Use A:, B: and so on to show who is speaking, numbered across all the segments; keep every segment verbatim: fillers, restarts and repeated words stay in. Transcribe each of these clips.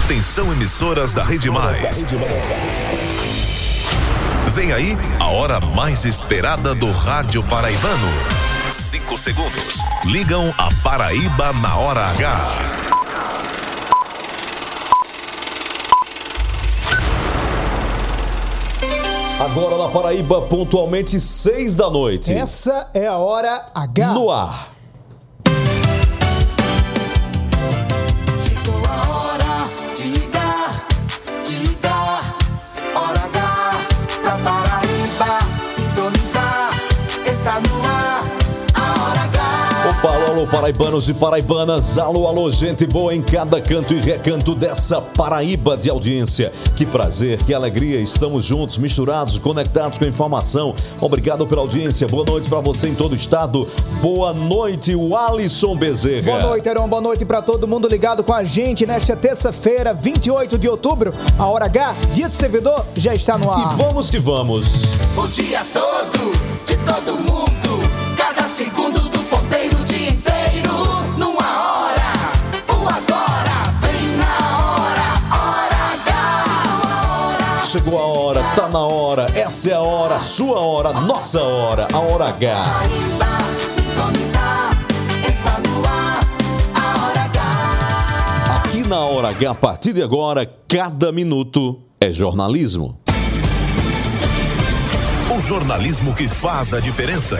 A: Atenção, emissoras da Rede Mais. Vem aí a hora mais esperada do rádio paraibano. Cinco segundos. Ligam a Paraíba na hora H.
B: Agora na Paraíba, pontualmente seis da noite.
C: Essa é a hora H.
B: No ar.
D: Chegou a hora de ligar, de ligar. Hora H pra Paraíba sintonizar. Está no ar a hora H.
B: Opa, alô, alô, paraibanos e paraibanas. Alô, alô, gente boa em cada canto e recanto dessa Paraíba de audiência. Que prazer, que alegria. Estamos juntos, misturados, conectados com a informação. Obrigado pela audiência. Boa noite pra você em todo o estado. Boa noite, o Alisson Bezerra.
C: Boa noite, Heron. Boa noite pra todo mundo ligado com a gente nesta terça-feira, vinte e oito de outubro. A hora H, dia do servidor, já está no ar.
B: E vamos que vamos.
D: O dia todo, de todo mundo. Cada segundo do ponteiro, o dia inteiro. Numa hora, o agora, bem na hora. Hora H.
B: Chegou a hora, tá na hora. Essa é a hora, sua hora, nossa hora. A hora H.
D: Paraíba sintonizar. Está no ar a hora H.
B: Aqui na hora H, a partir de agora, cada minuto é jornalismo.
A: O jornalismo que faz a diferença.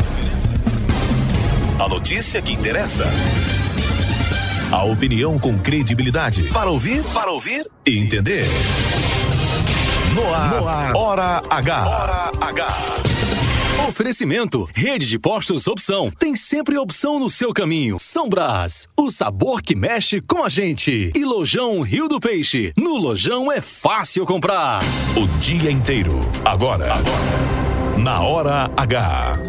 A: A notícia que interessa. A opinião com credibilidade. Para ouvir, para ouvir e entender. No ar, no ar. Hora H. Hora H.
E: Oferecimento, Rede de Postos Opção. Tem sempre opção no seu caminho. São Brás, o sabor que mexe com a gente. E Lojão Rio do Peixe. No Lojão é fácil comprar.
A: O dia inteiro. Agora. Agora. Na Hora H.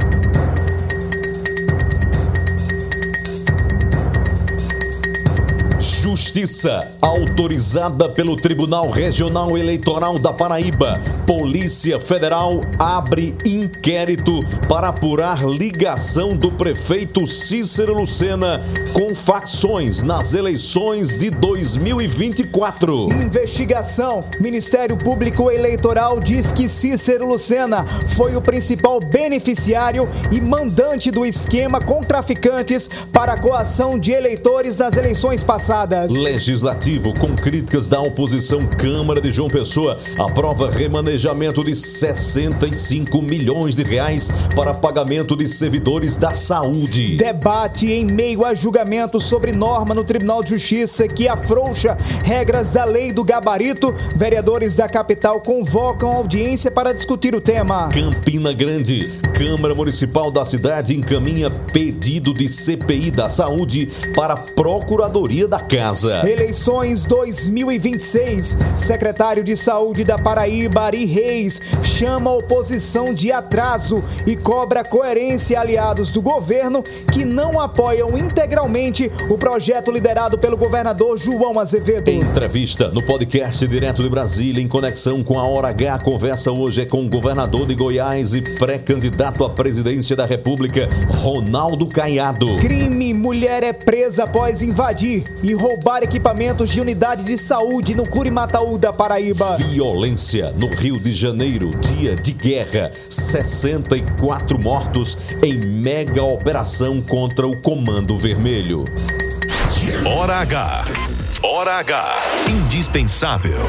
B: Justiça, autorizada pelo Tribunal Regional Eleitoral da Paraíba. Polícia Federal abre inquérito para apurar ligação do prefeito Cícero Lucena com facções nas eleições de dois mil e vinte e quatro.
C: Investigação. Ministério Público Eleitoral diz que Cícero Lucena foi o principal beneficiário e mandante do esquema com traficantes para a coação de eleitores nas eleições passadas.
B: Legislativo, com críticas da oposição, Câmara de João Pessoa aprova remanejamento de sessenta e cinco milhões de reais para pagamento de servidores da saúde.
C: Debate em meio a julgamento sobre norma no Tribunal de Justiça que afrouxa regras da lei do gabarito. Vereadores da capital convocam audiência para discutir o tema.
B: Campina Grande, Câmara Municipal da cidade encaminha pedido de C P I da saúde para a Procuradoria da Casa.
C: Eleições dois mil e vinte e seis. Secretário de Saúde da Paraíba, Ari Reis, chama a oposição de atraso e cobra coerência a aliados do governo que não apoiam integralmente o projeto liderado pelo governador João Azevedo.
B: Entrevista no podcast direto de Brasília, em conexão com a Hora H. A conversa hoje é com o governador de Goiás e pré-candidato à presidência da República, Ronaldo Caiado.
C: Crime: mulher é presa após invadir e roubar equipamentos de unidade de saúde no Curimataú da Paraíba.
B: Violência no Rio de Janeiro, dia de guerra, sessenta e quatro mortos em mega operação contra o Comando Vermelho.
A: Hora H. Hora H. Indispensável.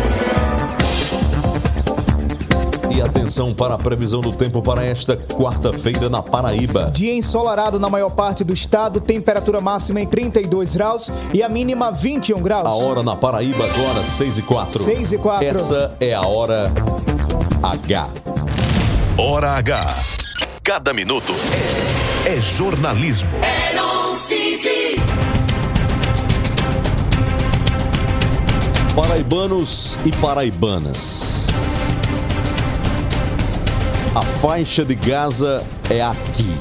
B: E atenção para a previsão do tempo para esta quarta-feira na Paraíba.
C: Dia ensolarado na maior parte do estado, temperatura máxima em trinta e dois graus e a mínima vinte e um graus.
B: A hora na Paraíba agora, seis e quatro.
C: seis e quatro.
B: Essa é a Hora H.
A: Hora H. Cada minuto é, é jornalismo.
D: Heron City.
B: Paraibanos e paraibanas. A faixa de Gaza é aqui.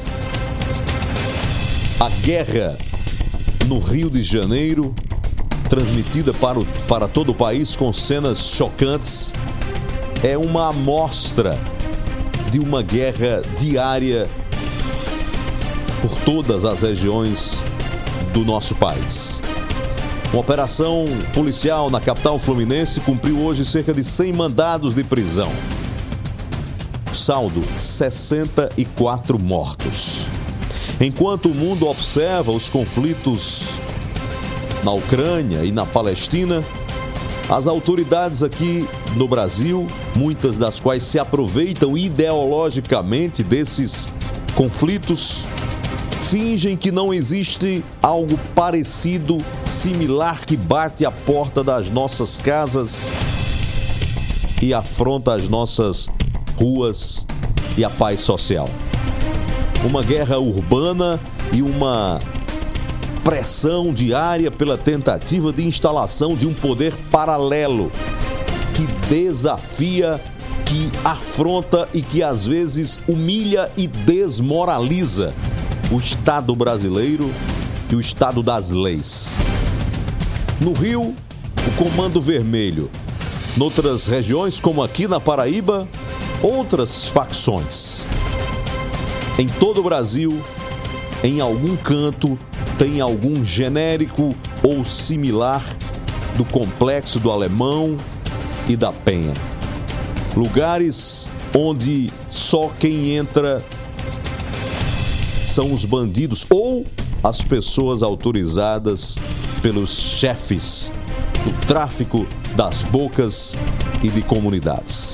B: A guerra no Rio de Janeiro, transmitida para, o, para todo o país com cenas chocantes, é uma amostra de uma guerra diária por todas as regiões do nosso país. Uma operação policial na capital fluminense cumpriu hoje cerca de cem mandados de prisão. Saldo, sessenta e quatro mortos. Enquanto o mundo observa os conflitos na Ucrânia e na Palestina, as autoridades aqui no Brasil, muitas das quais se aproveitam ideologicamente desses conflitos, fingem que não existe algo parecido, similar, que bate à porta das nossas casas e afronta as nossas ruas e a paz social. Uma guerra urbana e uma pressão diária pela tentativa de instalação de um poder paralelo que desafia, que afronta e que às vezes humilha e desmoraliza o Estado brasileiro e o Estado das leis. No Rio, o Comando Vermelho. Noutras regiões, como aqui na Paraíba, outras facções. Em todo o Brasil, em algum canto, tem algum genérico ou similar do Complexo do Alemão e da Penha. Lugares onde só quem entra são os bandidos ou as pessoas autorizadas pelos chefes do tráfico das bocas e de comunidades.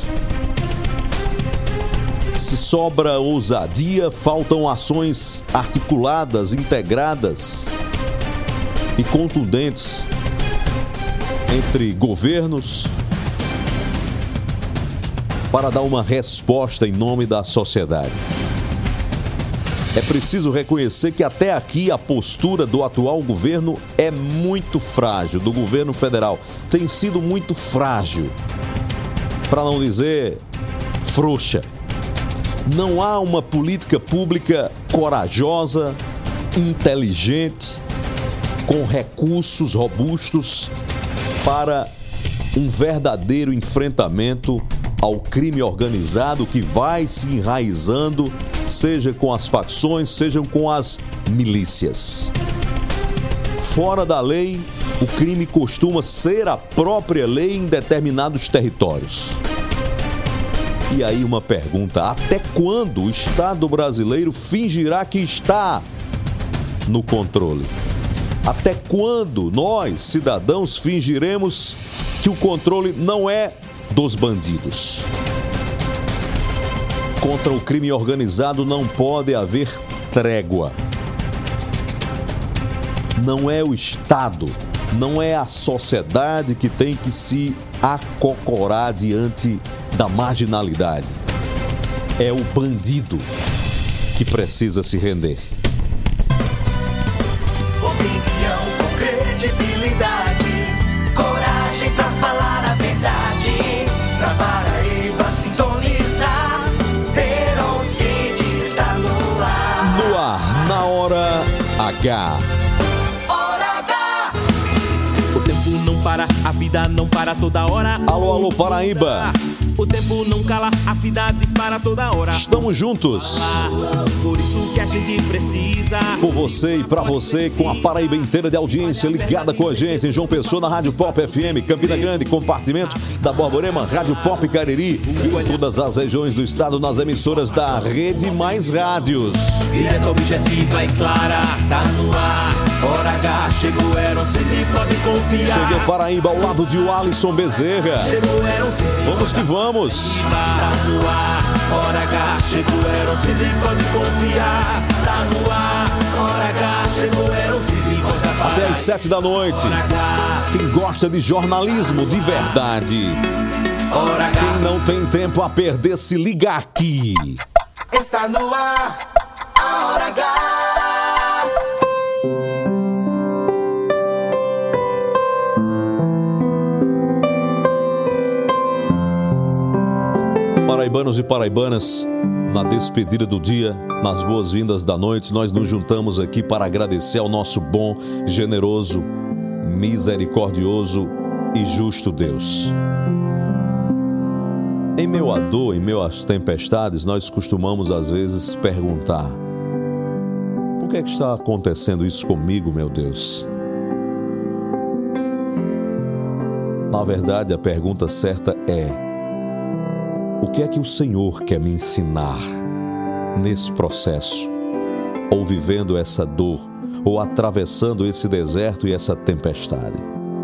B: Se sobra ousadia, faltam ações articuladas, integradas e contundentes entre governos para dar uma resposta em nome da sociedade. É preciso reconhecer que até aqui a postura do atual governo é muito frágil, do governo federal. Tem sido muito frágil, para não dizer frouxa. Não há uma política pública corajosa, inteligente, com recursos robustos para um verdadeiro enfrentamento ao crime organizado que vai se enraizando, seja com as facções, seja com as milícias. Fora da lei, o crime costuma ser a própria lei em determinados territórios. E aí uma pergunta: até quando o Estado brasileiro fingirá que está no controle? Até quando nós, cidadãos, fingiremos que o controle não é dos bandidos? Contra o crime organizado não pode haver trégua. Não é o Estado, não é a sociedade que tem que se acocorar diante da marginalidade. É o bandido que precisa se render.
D: Opinião com credibilidade, coragem pra falar a verdade. Pra Paraíba sintonizar, Heron Cid está no ar.
B: No ar, na hora H.
D: Hora H.
F: O tempo não para, a vida não para toda hora.
B: Alô, alô, Paraíba.
F: O tempo não cala, a vida dispara toda hora.
B: Estamos juntos.
F: Por isso que a gente precisa.
B: Por você e pra você, com a Paraíba inteira de audiência ligada com a gente. Em João Pessoa, na Rádio Pop F M, Campina Grande, compartimento da Borborema, Rádio Pop Cariri. E em todas as regiões do estado, nas emissoras da Rede Mais Rádios.
F: Direta, objetiva e clara, tá no ar. Hora H, chegou Heron Cid, pode confiar.
B: Cheguei Paraíba ao lado de Alisson Bezerra.
F: Chegou Heron Cid,
B: vamos que vamos.
F: Tá no ar, Hora H, chegou Heron Cid, pode confiar. Tá no ar, Hora H, chegou Heron Cid, voz a Paraíba.
B: Até às sete da noite. Quem gosta de jornalismo de verdade, quem não tem tempo a perder, se liga aqui.
D: Está no ar, a Hora H.
B: Paraibanos e paraibanas, na despedida do dia, nas boas-vindas da noite, nós nos juntamos aqui para agradecer ao nosso bom, generoso, misericordioso e justo Deus. Em meio à dor, em meio às tempestades, nós costumamos às vezes perguntar: por que é que está acontecendo isso comigo, meu Deus? Na verdade, a pergunta certa é: o que é que o Senhor quer me ensinar nesse processo? Ou vivendo essa dor, ou atravessando esse deserto e essa tempestade?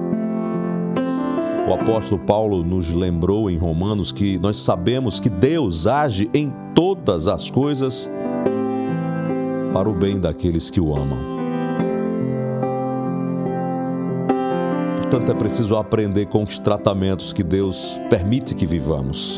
B: O apóstolo Paulo nos lembrou em Romanos que nós sabemos que Deus age em todas as coisas para o bem daqueles que o amam. Portanto, é preciso aprender com os tratamentos que Deus permite que vivamos.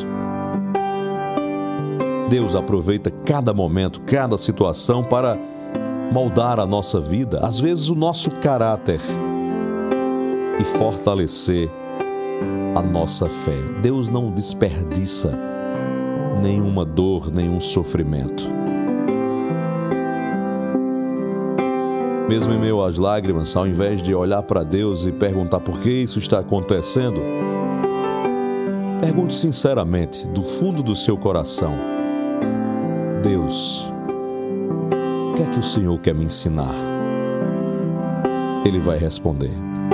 B: Deus aproveita cada momento, cada situação para moldar a nossa vida, às vezes o nosso caráter, e fortalecer a nossa fé. Deus não desperdiça nenhuma dor, nenhum sofrimento. Mesmo em meio às lágrimas, ao invés de olhar para Deus e perguntar por que isso está acontecendo, pergunte sinceramente, do fundo do seu coração: Deus, o que é que o Senhor quer me ensinar? Ele vai responder.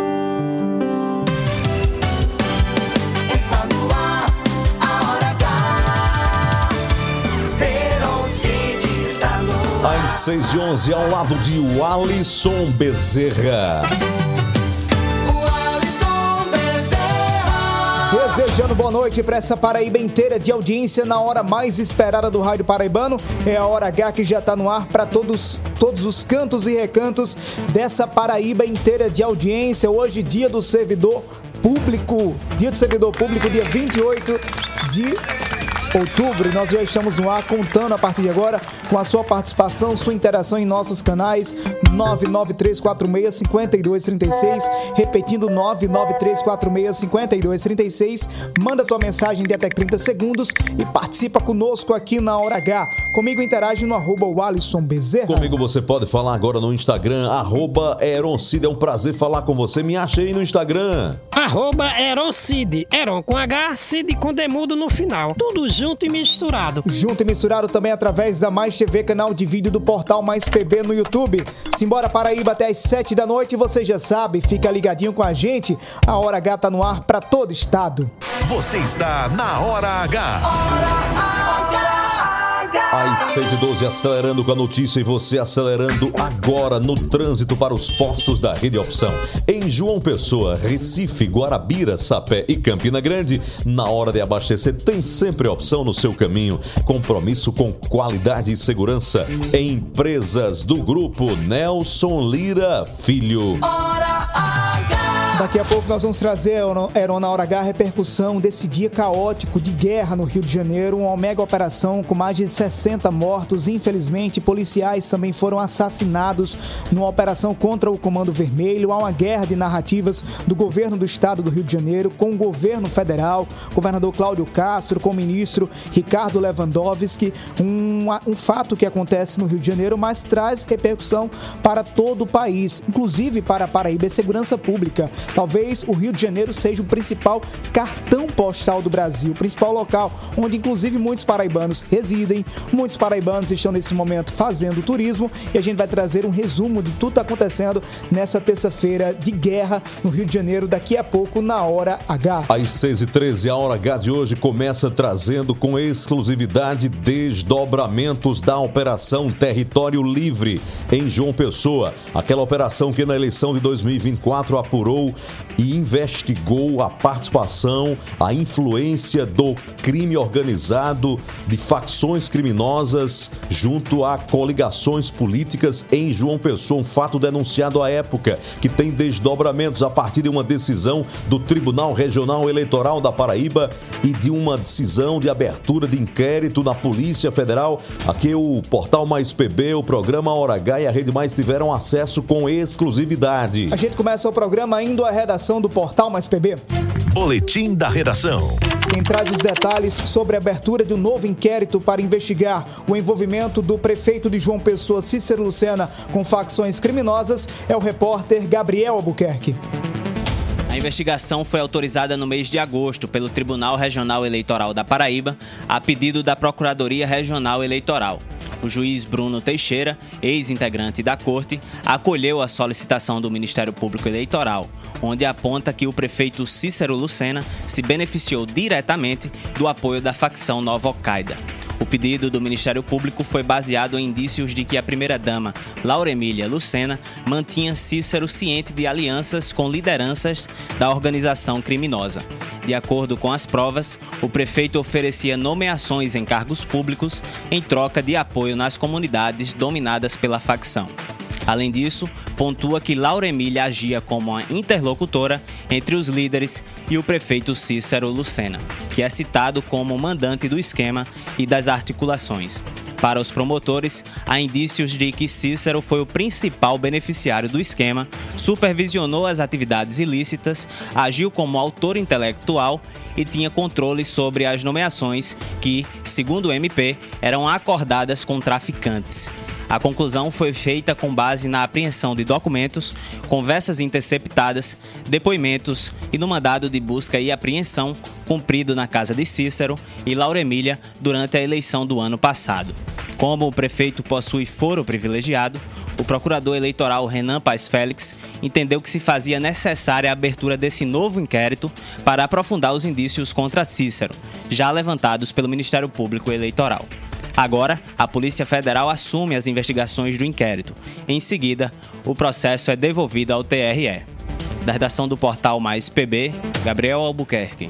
D: Está no ar, a hora H. Heron Cid está no ar.
B: Às seis e onze, ao lado de Alisson Bezerra.
C: Desejando boa noite para essa Paraíba inteira de audiência na hora mais esperada do rádio paraibano. É a Hora H que já está no ar para todos, todos os cantos e recantos dessa Paraíba inteira de audiência. Hoje, dia do servidor público, dia do servidor público, dia vinte e oito de outubro. E nós já estamos no ar contando a partir de agora com a sua participação, sua interação em nossos canais nove nove três quatro seis, cinco dois três seis, repetindo nove nove três quatro seis, cinco dois três seis. Manda tua mensagem de até trinta segundos e participa conosco aqui na Hora H. Comigo interage no arroba o Alisson Bezerra.
B: Comigo você pode falar agora no Instagram, arroba Eroncid. É um prazer falar com você. Me acha aí no Instagram.
G: Arroba Eroncid. Eron com H, Cid com demudo no final. Tudo junto e misturado.
C: Junto e misturado também através da Mais T V, canal de vídeo do portal Mais P B no YouTube. Simbora Paraíba até as sete da noite, você já sabe, fica ligadinho com a gente. A Hora H tá no ar para todo estado.
A: Você está na Hora H.
B: Às seis e doze, acelerando com a notícia e você acelerando agora no trânsito para os postos da Rede Opção. Em João Pessoa, Recife, Guarabira, Sapé e Campina Grande, na hora de abastecer tem sempre opção no seu caminho. Compromisso com qualidade e segurança. Empresas do Grupo Nelson Lira Filho.
C: Daqui a pouco nós vamos trazer, Heron, na Hora H, a repercussão desse dia caótico de guerra no Rio de Janeiro, uma mega operação com mais de sessenta mortos. Infelizmente, policiais também foram assassinados numa operação contra o Comando Vermelho. Há uma guerra de narrativas do governo do estado do Rio de Janeiro com o governo federal, governador Cláudio Castro, com o ministro Ricardo Lewandowski. Um, um fato que acontece no Rio de Janeiro, mas traz repercussão para todo o país, inclusive para a Paraíba e segurança pública. Talvez o Rio de Janeiro seja o principal cartão postal do Brasil, o principal local onde inclusive muitos paraibanos residem, muitos paraibanos estão nesse momento fazendo turismo, e a gente vai trazer um resumo de tudo que está acontecendo nessa terça-feira de guerra no Rio de Janeiro daqui a pouco na Hora H.
B: Às seis e treze, a Hora H de hoje começa trazendo com exclusividade desdobramentos da Operação Território Livre em João Pessoa. Aquela operação que na eleição de dois mil e vinte e quatro apurou e investigou a participação, a influência do crime organizado, de facções criminosas junto a coligações políticas em João Pessoa. Um fato denunciado à época, que tem desdobramentos a partir de uma decisão do Tribunal Regional Eleitoral da Paraíba e de uma decisão de abertura de inquérito na Polícia Federal. Aqui o Portal Mais P B, o programa Hora H e a Rede Mais tiveram acesso com exclusividade.
C: A gente começa o programa indo à redação do Portal Mais P B.
A: Boletim da redação.
C: Quem traz os detalhes sobre a abertura de um novo inquérito para investigar o envolvimento do prefeito de João Pessoa, Cícero Lucena, com facções criminosas é o repórter Gabriel Albuquerque.
H: A investigação foi autorizada no mês de agosto pelo Tribunal Regional Eleitoral da Paraíba, a pedido da Procuradoria Regional Eleitoral. O juiz Bruno Teixeira, ex-integrante da corte, acolheu a solicitação do Ministério Público Eleitoral, onde aponta que o prefeito Cícero Lucena se beneficiou diretamente do apoio da facção Nova Al-Qaeda. O pedido do Ministério Público foi baseado em indícios de que a primeira-dama, Laura Emília Lucena, mantinha Cícero ciente de alianças com lideranças da organização criminosa. De acordo com as provas, o prefeito oferecia nomeações em cargos públicos em troca de apoio nas comunidades dominadas pela facção. Além disso, pontua que Laura Emília agia como uma interlocutora entre os líderes e o prefeito Cícero Lucena, que é citado como mandante do esquema e das articulações. Para os promotores, há indícios de que Cícero foi o principal beneficiário do esquema, supervisionou as atividades ilícitas, agiu como autor intelectual e tinha controle sobre as nomeações que, segundo o M P, eram acordadas com traficantes. A conclusão foi feita com base na apreensão de documentos, conversas interceptadas, depoimentos e no mandado de busca e apreensão cumprido na casa de Cícero e Laura Emília durante a eleição do ano passado. Como o prefeito possui foro privilegiado, o procurador eleitoral Renan Paes Félix entendeu que se fazia necessária a abertura desse novo inquérito para aprofundar os indícios contra Cícero, já levantados pelo Ministério Público Eleitoral. Agora, a Polícia Federal assume as investigações do inquérito. Em seguida, o processo é devolvido ao T R E. Da redação do portal Mais P B, Gabriel Albuquerque.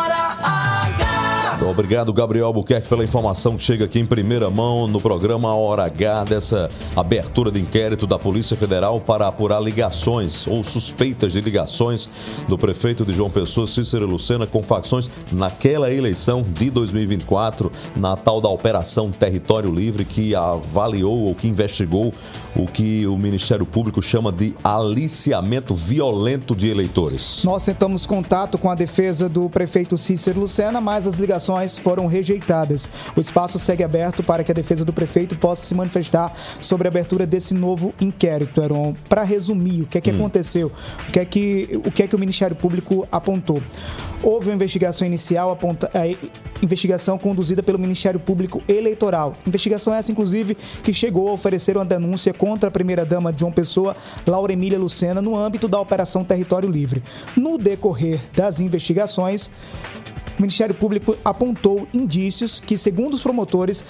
B: Obrigado, Gabriel Albuquerque, pela informação que chega aqui em primeira mão no programa Hora H, dessa abertura de inquérito da Polícia Federal para apurar ligações ou suspeitas de ligações do prefeito de João Pessoa, Cícero Lucena, com facções naquela eleição de dois mil e vinte e quatro, na tal da Operação Território Livre, que avaliou ou que investigou o que o Ministério Público chama de aliciamento violento de eleitores.
C: Nós tentamos contato com a defesa do prefeito Cícero Lucena, mas as ligações foram rejeitadas. O espaço segue aberto para que a defesa do prefeito possa se manifestar sobre a abertura desse novo inquérito, Heron. Para resumir, o que é que hum. aconteceu? O que é que, o que é que o Ministério Público apontou? Houve uma investigação inicial, aponta, é, investigação conduzida pelo Ministério Público Eleitoral. Investigação essa, inclusive, que chegou a oferecer uma denúncia contra a primeira-dama de João Pessoa, Laura Emília Lucena, no âmbito da Operação Território Livre. No decorrer das investigações, o Ministério Público apontou indícios que, segundo os promotores,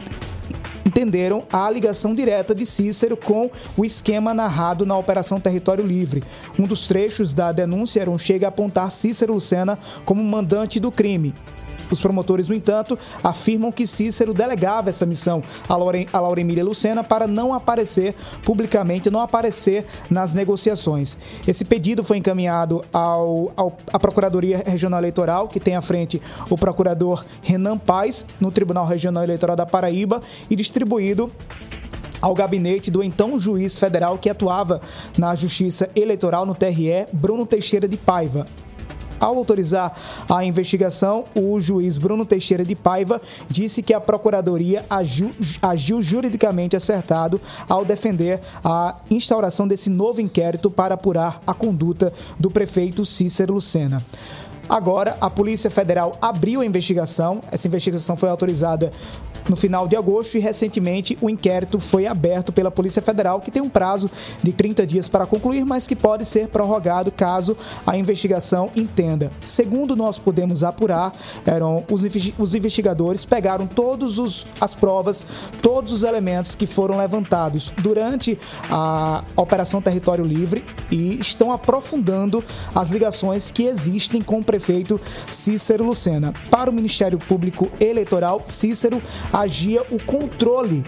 C: entenderam a ligação direta de Cícero com o esquema narrado na Operação Território Livre. Um dos trechos da denúncia chega a apontar Cícero Lucena como mandante do crime. Os promotores, no entanto, afirmam que Cícero delegava essa missão a Laura, a Laura Emília Lucena para não aparecer publicamente, não aparecer nas negociações. Esse pedido foi encaminhado ao, ao, à Procuradoria Regional Eleitoral, que tem à frente o procurador Renan Paes, no Tribunal Regional Eleitoral da Paraíba, e distribuído ao gabinete do então juiz federal que atuava na Justiça Eleitoral no T R E, Bruno Teixeira de Paiva. Ao autorizar a investigação, o juiz Bruno Teixeira de Paiva disse que a Procuradoria agiu, agiu juridicamente acertado ao defender a instauração desse novo inquérito para apurar a conduta do prefeito Cícero Lucena. Agora, a Polícia Federal abriu a investigação. Essa investigação foi autorizada no final de agosto e, recentemente, o inquérito foi aberto pela Polícia Federal, que tem um prazo de trinta dias para concluir, mas que pode ser prorrogado caso a investigação entenda. Segundo nós podemos apurar, eram os investigadores pegaram todas as provas, todos os elementos que foram levantados durante a Operação Território Livre e estão aprofundando as ligações que existem com o prefeito Cícero Lucena. Para o Ministério Público Eleitoral, Cícero agia o controle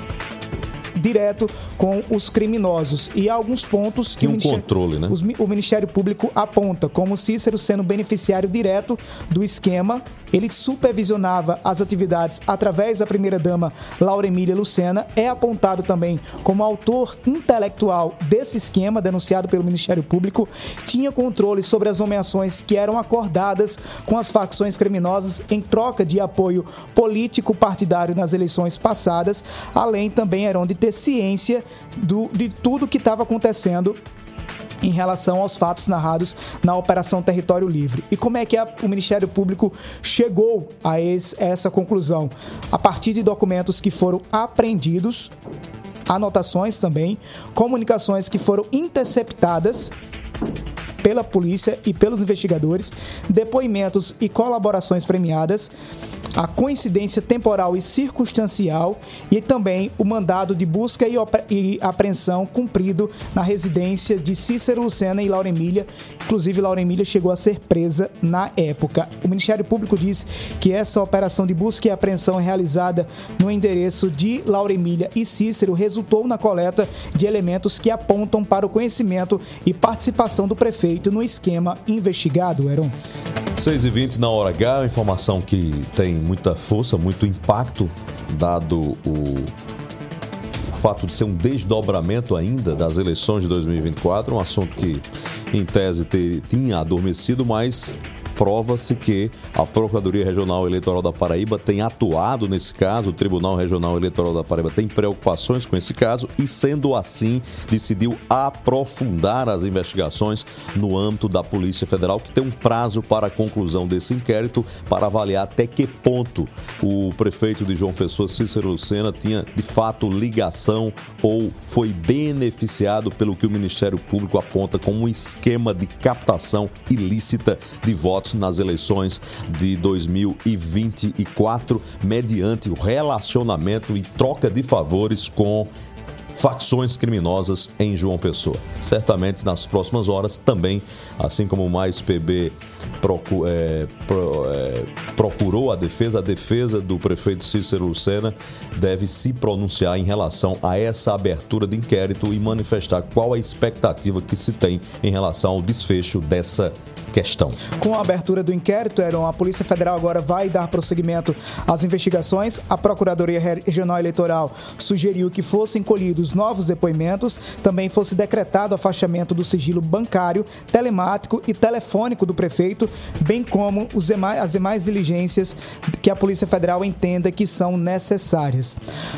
C: direto com os criminosos. E há alguns pontos que
B: um
C: o, Ministério,
B: controle, né?
C: os, o Ministério Público aponta, como Cícero sendo beneficiário direto do esquema. Ele supervisionava as atividades através da primeira-dama Laura Emília Lucena. É apontado também como autor intelectual desse esquema, denunciado pelo Ministério Público. Tinha controle sobre as nomeações que eram acordadas com as facções criminosas em troca de apoio político partidário nas eleições passadas, além também eram de ter ciência do, de tudo que estava acontecendo em relação aos fatos narrados na Operação Território Livre. E como é que a, o Ministério Público chegou a, esse, a essa conclusão? A partir de documentos que foram apreendidos, anotações também, comunicações que foram interceptadas pela polícia e pelos investigadores, depoimentos e colaborações premiadas, a coincidência temporal e circunstancial e também o mandado de busca e, e apreensão cumprido na residência de Cícero Lucena e Laura Emília. Inclusive, Laura Emília chegou a ser presa na época. O Ministério Público diz que essa operação de busca e apreensão realizada no endereço de Laura Emília e Cícero resultou na coleta de elementos que apontam para o conhecimento e participação do prefeito no esquema investigado, Heron.
B: seis e vinte na hora H, informação que tem muita força, muito impacto, dado o, o fato de ser um desdobramento ainda das eleições de dois mil e vinte e quatro, um assunto que, em tese, ter, tinha adormecido, mas prova-se que a Procuradoria Regional Eleitoral da Paraíba tem atuado nesse caso, o Tribunal Regional Eleitoral da Paraíba tem preocupações com esse caso e, sendo assim, decidiu aprofundar as investigações no âmbito da Polícia Federal, que tem um prazo para a conclusão desse inquérito para avaliar até que ponto o prefeito de João Pessoa, Cícero Lucena, tinha de fato ligação ou foi beneficiado pelo que o Ministério Público aponta como um esquema de captação ilícita de votos nas eleições de dois mil e vinte e quatro, mediante o relacionamento e troca de favores com facções criminosas em João Pessoa. Certamente, nas próximas horas, também, assim como o Mais P B procu- é, pro- é, procurou a defesa, a defesa do prefeito Cícero Lucena deve se pronunciar em relação a essa abertura de inquérito e manifestar qual a expectativa que se tem em relação ao desfecho dessa questão.
C: Com a abertura do inquérito, Heron, a Polícia Federal agora vai dar prosseguimento às investigações. A Procuradoria Regional Eleitoral sugeriu que fossem colhidos novos depoimentos, também fosse decretado o afastamento do sigilo bancário, telemático e telefônico do prefeito, bem como os demais, as demais diligências que a Polícia Federal entenda que são necessárias.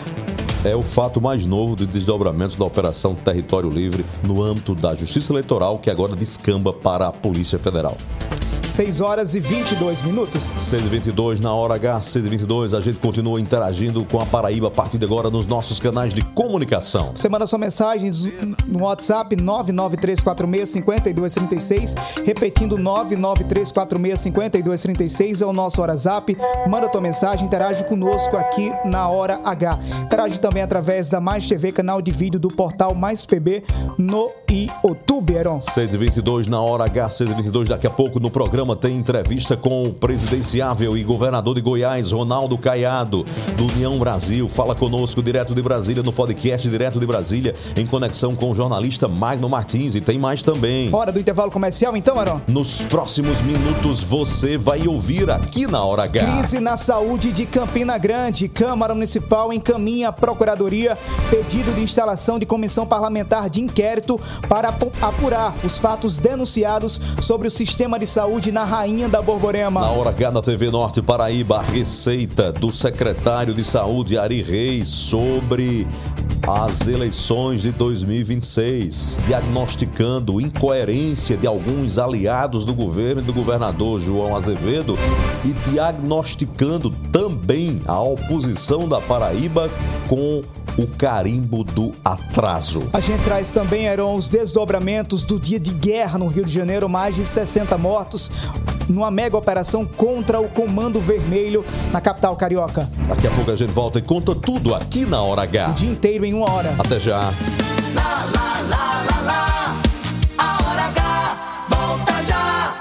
B: É o fato mais novo de desdobramento da Operação Território Livre no âmbito da Justiça Eleitoral, que agora descamba para a Polícia Federal.
C: seis horas e vinte e dois minutos.
B: seis e vinte e dois na hora H, seis e vinte e dois. A gente continua interagindo com a Paraíba a partir de agora nos nossos canais de comunicação.
C: Você manda sua mensagem no WhatsApp nove nove três quatro seis, cinco dois três seis. Repetindo, nove nove três quatro seis, cinco dois três seis é o nosso WhatsApp. Manda tua mensagem, interage conosco aqui na Hora H. Interage também através da Mais T V, canal de vídeo do portal Mais P B no YouTube, Heron.
B: seis e vinte e dois na hora H, seis e vinte e dois. Daqui a pouco no programa tem entrevista com o presidenciável e governador de Goiás, Ronaldo Caiado, do União Brasil. Fala conosco direto de Brasília, no podcast Direto de Brasília, em conexão com o jornalista Magno Martins. E tem mais também.
C: Hora do intervalo comercial, então, Heron?
B: Nos próximos minutos você vai ouvir aqui na Hora H.
C: Crise na saúde de Campina Grande. Câmara Municipal encaminha à Procuradoria pedido de instalação de comissão parlamentar de inquérito para apurar os fatos denunciados sobre o sistema de saúde na Rainha da Borborema.
B: Na Hora H, na T V Norte Paraíba, a receita do secretário de Saúde, Ari Reis, sobre as eleições de dois mil e vinte e seis, diagnosticando incoerência de alguns aliados do governo e do governador João Azevedo e diagnosticando também a oposição da Paraíba com o carimbo do atraso.
C: A gente traz também, Heron, os desdobramentos do dia de guerra no Rio de Janeiro, mais de sessenta mortos numa mega operação contra o Comando Vermelho na capital carioca.
B: Daqui a pouco a gente volta e conta tudo aqui na Hora H.
C: O dia inteiro em uma hora.
B: Até já.
D: Lá, lá, lá, lá, lá. A Hora H volta já.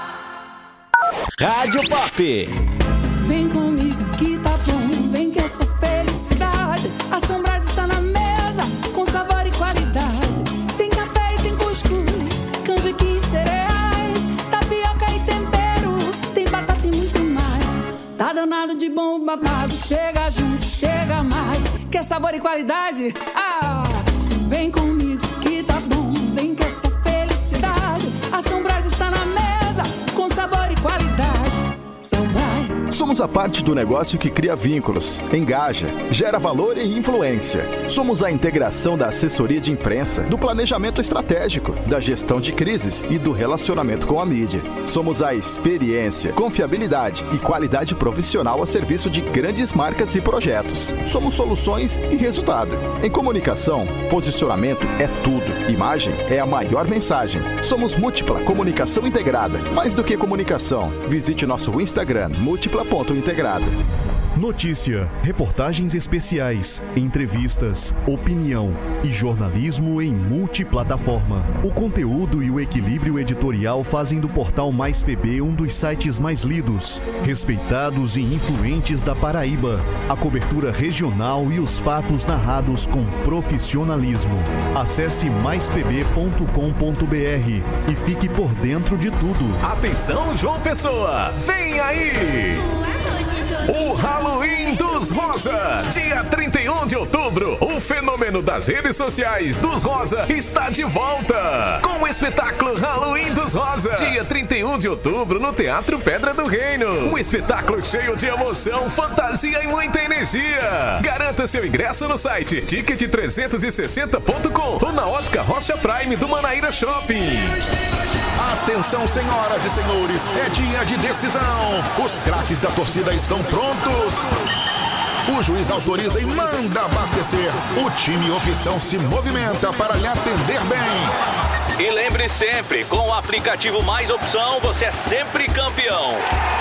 E: Rádio Pop.
I: Vem comigo que tá bom, vem que essa felicidade. A Sombras está na mesa, com sabor e qualidade. Tem café e tem cuscuz, canjiquinha e cereais, tapioca e tempero, tem batata e muito mais. Tá danado de bom babado, chega junto, chega mais. Quer sabor e qualidade? Ah, vem comigo que tá bom, vem que essa felicidade. A Sombras está na mesa, com sabor e qualidade. Sombras.
A: Somos
J: Somos a parte do negócio que cria vínculos, engaja, gera valor e influência. Somos a integração da assessoria de imprensa, do planejamento estratégico, da gestão de crises e do relacionamento com a mídia. Somos a experiência, confiabilidade e qualidade profissional a serviço de grandes marcas e projetos. Somos soluções e resultado. Em comunicação, posicionamento é tudo. Imagem é a maior mensagem. Somos Múltipla Comunicação Integrada. Mais do que comunicação, visite nosso Instagram, múltipla ponto integrada.
K: Notícia, reportagens especiais, entrevistas, opinião e jornalismo em multiplataforma. O conteúdo e o equilíbrio editorial fazem do portal Mais P B um dos sites mais lidos, respeitados e influentes da Paraíba. A cobertura regional e os fatos narrados com profissionalismo. Acesse mais p b ponto com ponto b r e fique por dentro de tudo.
A: Atenção, João Pessoa! Vem aí! O Halloween dos Rosa. Dia trinta e um de outubro, o fenômeno das redes sociais dos Rosa está de volta. Com o espetáculo Halloween dos Rosa. Dia trinta e um de outubro, no Teatro Pedra do Reino. Um espetáculo cheio de emoção, fantasia e muita energia. Garanta seu ingresso no site ticket trezentos e sessenta ponto com ou na Ótica Rocha Prime do Manaíra Shopping.
L: Atenção, senhoras e senhores, é dia de decisão. Os craques da torcida estão prontos. O juiz autoriza e manda abastecer. O time Opção se movimenta para lhe atender bem.
M: E lembre sempre, com o aplicativo Mais Opção, você é sempre campeão.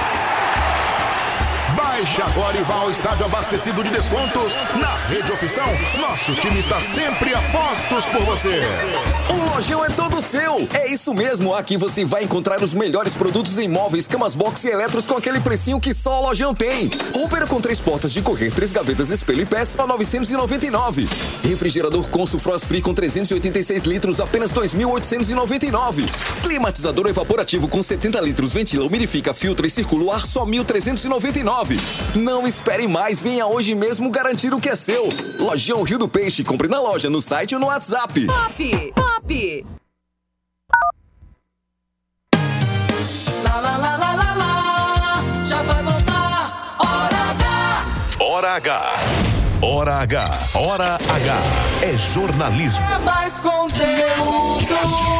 L: Baixe agora e vá ao estádio abastecido de descontos. Na Rede Opção, nosso time está sempre a postos por você.
N: O Lojão é todo seu. É isso mesmo, aqui você vai encontrar os melhores produtos em móveis, camas box e eletros com aquele precinho que só o Lojão tem. Roupeiro com três portas de correr, três gavetas, espelho e pés, a novecentos e noventa e nove. Refrigerador Consul Frost Free com trezentos e oitenta e seis litros, apenas dois mil oitocentos e noventa e nove. Climatizador evaporativo com setenta litros, ventila, umidifica, filtra e circula o ar, só mil trezentos e noventa e nove. Não espere mais, venha hoje mesmo garantir o que é seu. Lojão Rio do Peixe, compre na loja, no site ou no WhatsApp.
O: Pop, pop.
D: Lá, lá, lá, lá, lá, lá. Já vai voltar. Hora H.
A: Hora H. Hora H. Hora H. É jornalismo.
D: É mais conteúdo.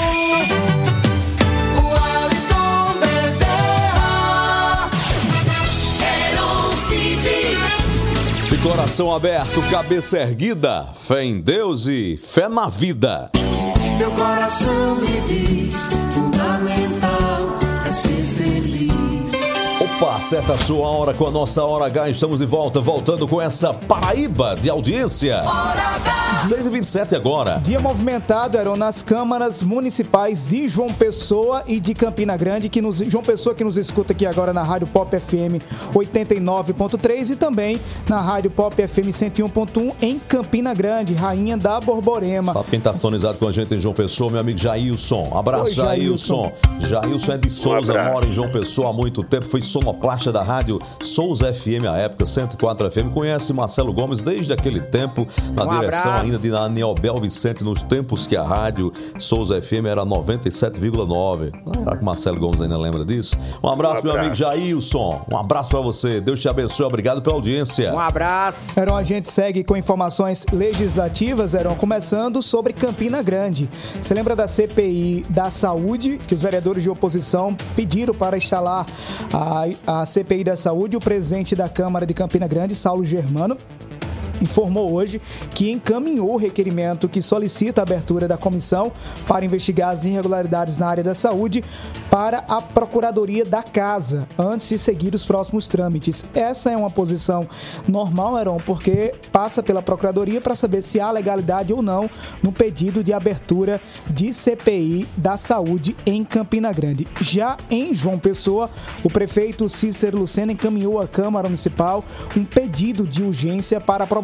D: O Alisson Bezerra. Heron Cid.
B: De coração aberto, cabeça erguida, fé em Deus e fé na vida.
F: Meu coração me diz, fundamental é ser feliz.
B: Opa, acerta a sua hora com a nossa Hora H. Estamos de volta, voltando com essa Paraíba de audiência. seis e vinte e sete agora.
C: Dia movimentado eram nas câmaras municipais de João Pessoa e de Campina Grande, que nos, João Pessoa que nos escuta aqui agora na Rádio Pop F M oitenta e nove ponto três e também na Rádio Pop F M cento e um ponto um em Campina Grande, Rainha da Borborema.
B: Sabe quem está sintonizado com a gente em João Pessoa? Meu amigo Jailson. Abraço, Oi, Jailson. Jailson é de Souza, um mora em João Pessoa há muito tempo, foi sonoplasta da rádio Souza F M à época, cento e quatro F M. Conhece Marcelo Gomes desde aquele tempo, na um direção abraço. Ainda de Neobel Vicente, nos tempos que a rádio Souza F M era noventa e sete vírgula nove. Será que Marcelo Gomes ainda lembra disso? Um abraço, um abraço. Meu amigo Jailson. Um abraço pra você. Deus te abençoe. Obrigado pela audiência.
C: Um abraço. Heron, a gente segue com informações legislativas, Heron, começando sobre Campina Grande. Você lembra da C P I da Saúde, que os vereadores de oposição pediram para instalar a, a C P I da Saúde? O presidente da Câmara de Campina Grande, Saulo Germano, informou hoje que encaminhou o requerimento que solicita a abertura da comissão para investigar as irregularidades na área da saúde para a Procuradoria da Casa, antes de seguir os próximos trâmites. Essa é uma posição normal, Heron, porque passa pela Procuradoria para saber se há legalidade ou não no pedido de abertura de C P I da Saúde em Campina Grande. Já em João Pessoa, o prefeito Cícero Lucena encaminhou à Câmara Municipal um pedido de urgência para aprovação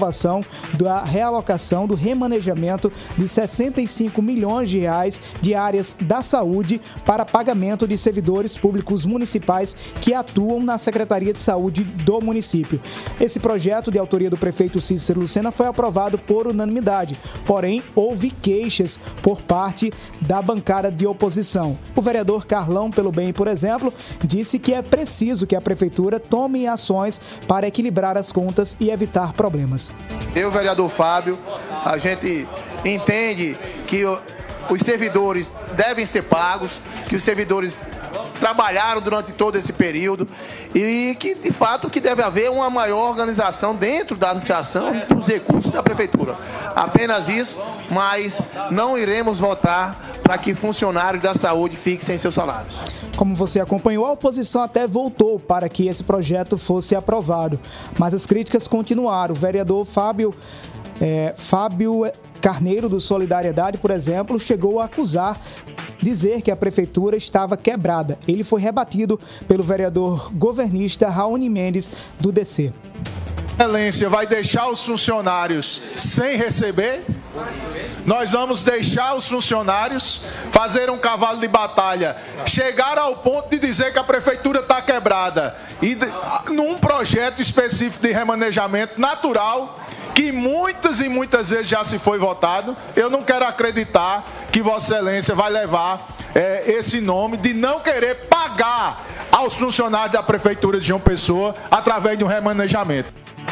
C: aprovação da realocação do remanejamento de sessenta e cinco milhões de reais de áreas da saúde para pagamento de servidores públicos municipais que atuam na Secretaria de Saúde do município. Esse projeto, de autoria do prefeito Cícero Lucena, foi aprovado por unanimidade, porém houve queixas por parte da bancada de oposição. O vereador Carlão Pelo Bem, por exemplo, disse que é preciso que a prefeitura tome ações para equilibrar as contas e evitar problemas.
O: Eu, vereador Fábio, a gente entende que os servidores devem ser pagos, que os servidores trabalharam durante todo esse período e que, de fato, que deve haver uma maior organização dentro da administração dos recursos da prefeitura. Apenas isso, mas não iremos votar para que funcionários da saúde fiquem sem seus salários.
C: Como você acompanhou, a oposição até votou para que esse projeto fosse aprovado, mas as críticas continuaram. O vereador Fábio, é, Fábio Carneiro, do Solidariedade, por exemplo, chegou a acusar, dizer que a prefeitura estava quebrada. Ele foi rebatido pelo vereador governista Raoni Mendes, do D C.
P: Excelência vai deixar os funcionários sem receber? Nós vamos deixar os funcionários fazer um cavalo de batalha, chegar ao ponto de dizer que a prefeitura está quebrada e de, num projeto específico de remanejamento natural que muitas e muitas vezes já se foi votado. Eu não quero acreditar que Vossa Excelência vai levar é, esse nome de não querer pagar aos funcionários da Prefeitura de João Pessoa através de um remanejamento.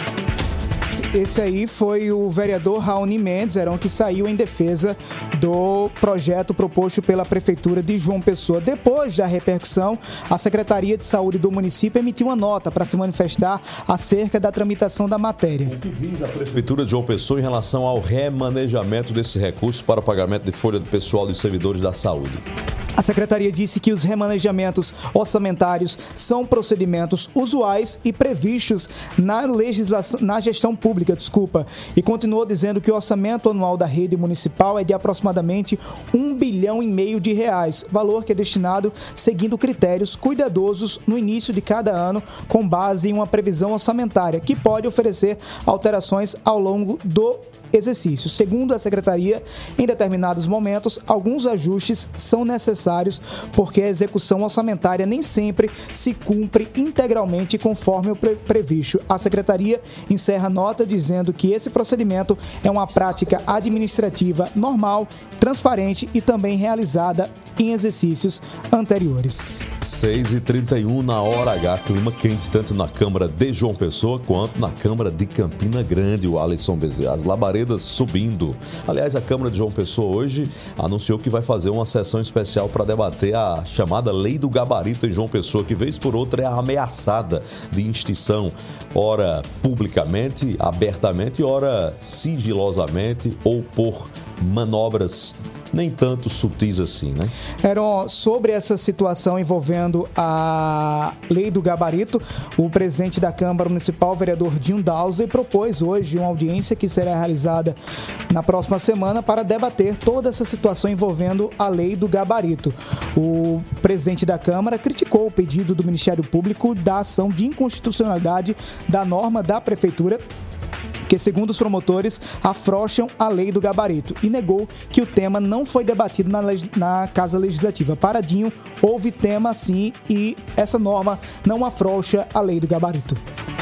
C: Esse aí foi o vereador Raoni Mendes, Heron, que saiu em defesa do projeto proposto pela Prefeitura de João Pessoa. Depois da repercussão, a Secretaria de Saúde do município emitiu uma nota para se manifestar acerca da tramitação da matéria.
B: O que diz a Prefeitura de João Pessoa em relação ao remanejamento desse recurso para o pagamento de folha do pessoal dos servidores da saúde?
C: A Secretaria disse que os remanejamentos orçamentários são procedimentos usuais e previstos na legislação, na gestão pública, desculpa, e continuou dizendo que o orçamento anual da rede municipal é de aproximadamente um bilhão e meio de reais, valor que é destinado seguindo critérios cuidadosos no início de cada ano, com base em uma previsão orçamentária, que pode oferecer alterações ao longo do exercício. Segundo a Secretaria, em determinados momentos, alguns ajustes são necessários porque a execução orçamentária nem sempre se cumpre integralmente conforme o pre- previsto. A Secretaria encerra a nota dizendo que esse procedimento é uma prática administrativa normal, transparente e também realizada em exercícios anteriores.
B: seis e trinta e um na hora H, clima quente tanto na Câmara de João Pessoa quanto na Câmara de Campina Grande, o Alisson Bezerra. As labaredas subindo. Aliás, a Câmara de João Pessoa hoje anunciou que vai fazer uma sessão especial para debater a chamada Lei do Gabarito em João Pessoa, que vez por outra é ameaçada de extinção, ora publicamente, abertamente, ora sigilosamente ou por manobras nem tanto sutis assim, né?
C: Heron, sobre essa situação envolvendo a lei do gabarito, o presidente da Câmara Municipal, o vereador Dinho Dowser, propôs hoje uma audiência que será realizada na próxima semana para debater toda essa situação envolvendo a lei do gabarito. O presidente da Câmara criticou o pedido do Ministério Público da ação de inconstitucionalidade da norma da Prefeitura, que, segundo os promotores, afrouxam a lei do gabarito, e negou que o tema não foi debatido na, na Casa Legislativa. Para Dinho, houve tema sim e essa norma não afrouxa a lei do gabarito.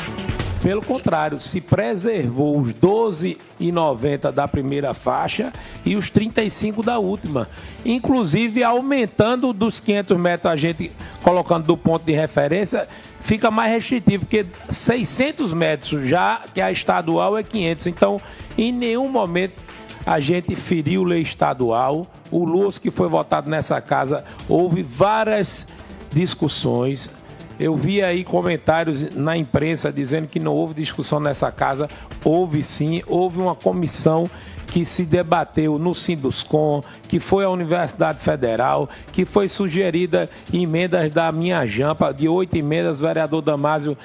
Q: Pelo contrário, se preservou os doze reais e noventa centavos da primeira faixa e os trinta e cinco centavos da última. Inclusive, aumentando dos quinhentos metros, a gente colocando do ponto de referência, fica mais restritivo, porque seiscentos metros, já que a estadual é quinhentos. Então, em nenhum momento a gente feriu lei estadual. O L U S que foi votado nessa casa, houve várias discussões. Eu vi aí comentários na imprensa dizendo que não houve discussão nessa casa. Houve sim, houve uma comissão que se debateu no Sinduscom, que foi a Universidade Federal, que foi sugerida emendas da Minha Jampa, de oito emendas, o vereador Damásio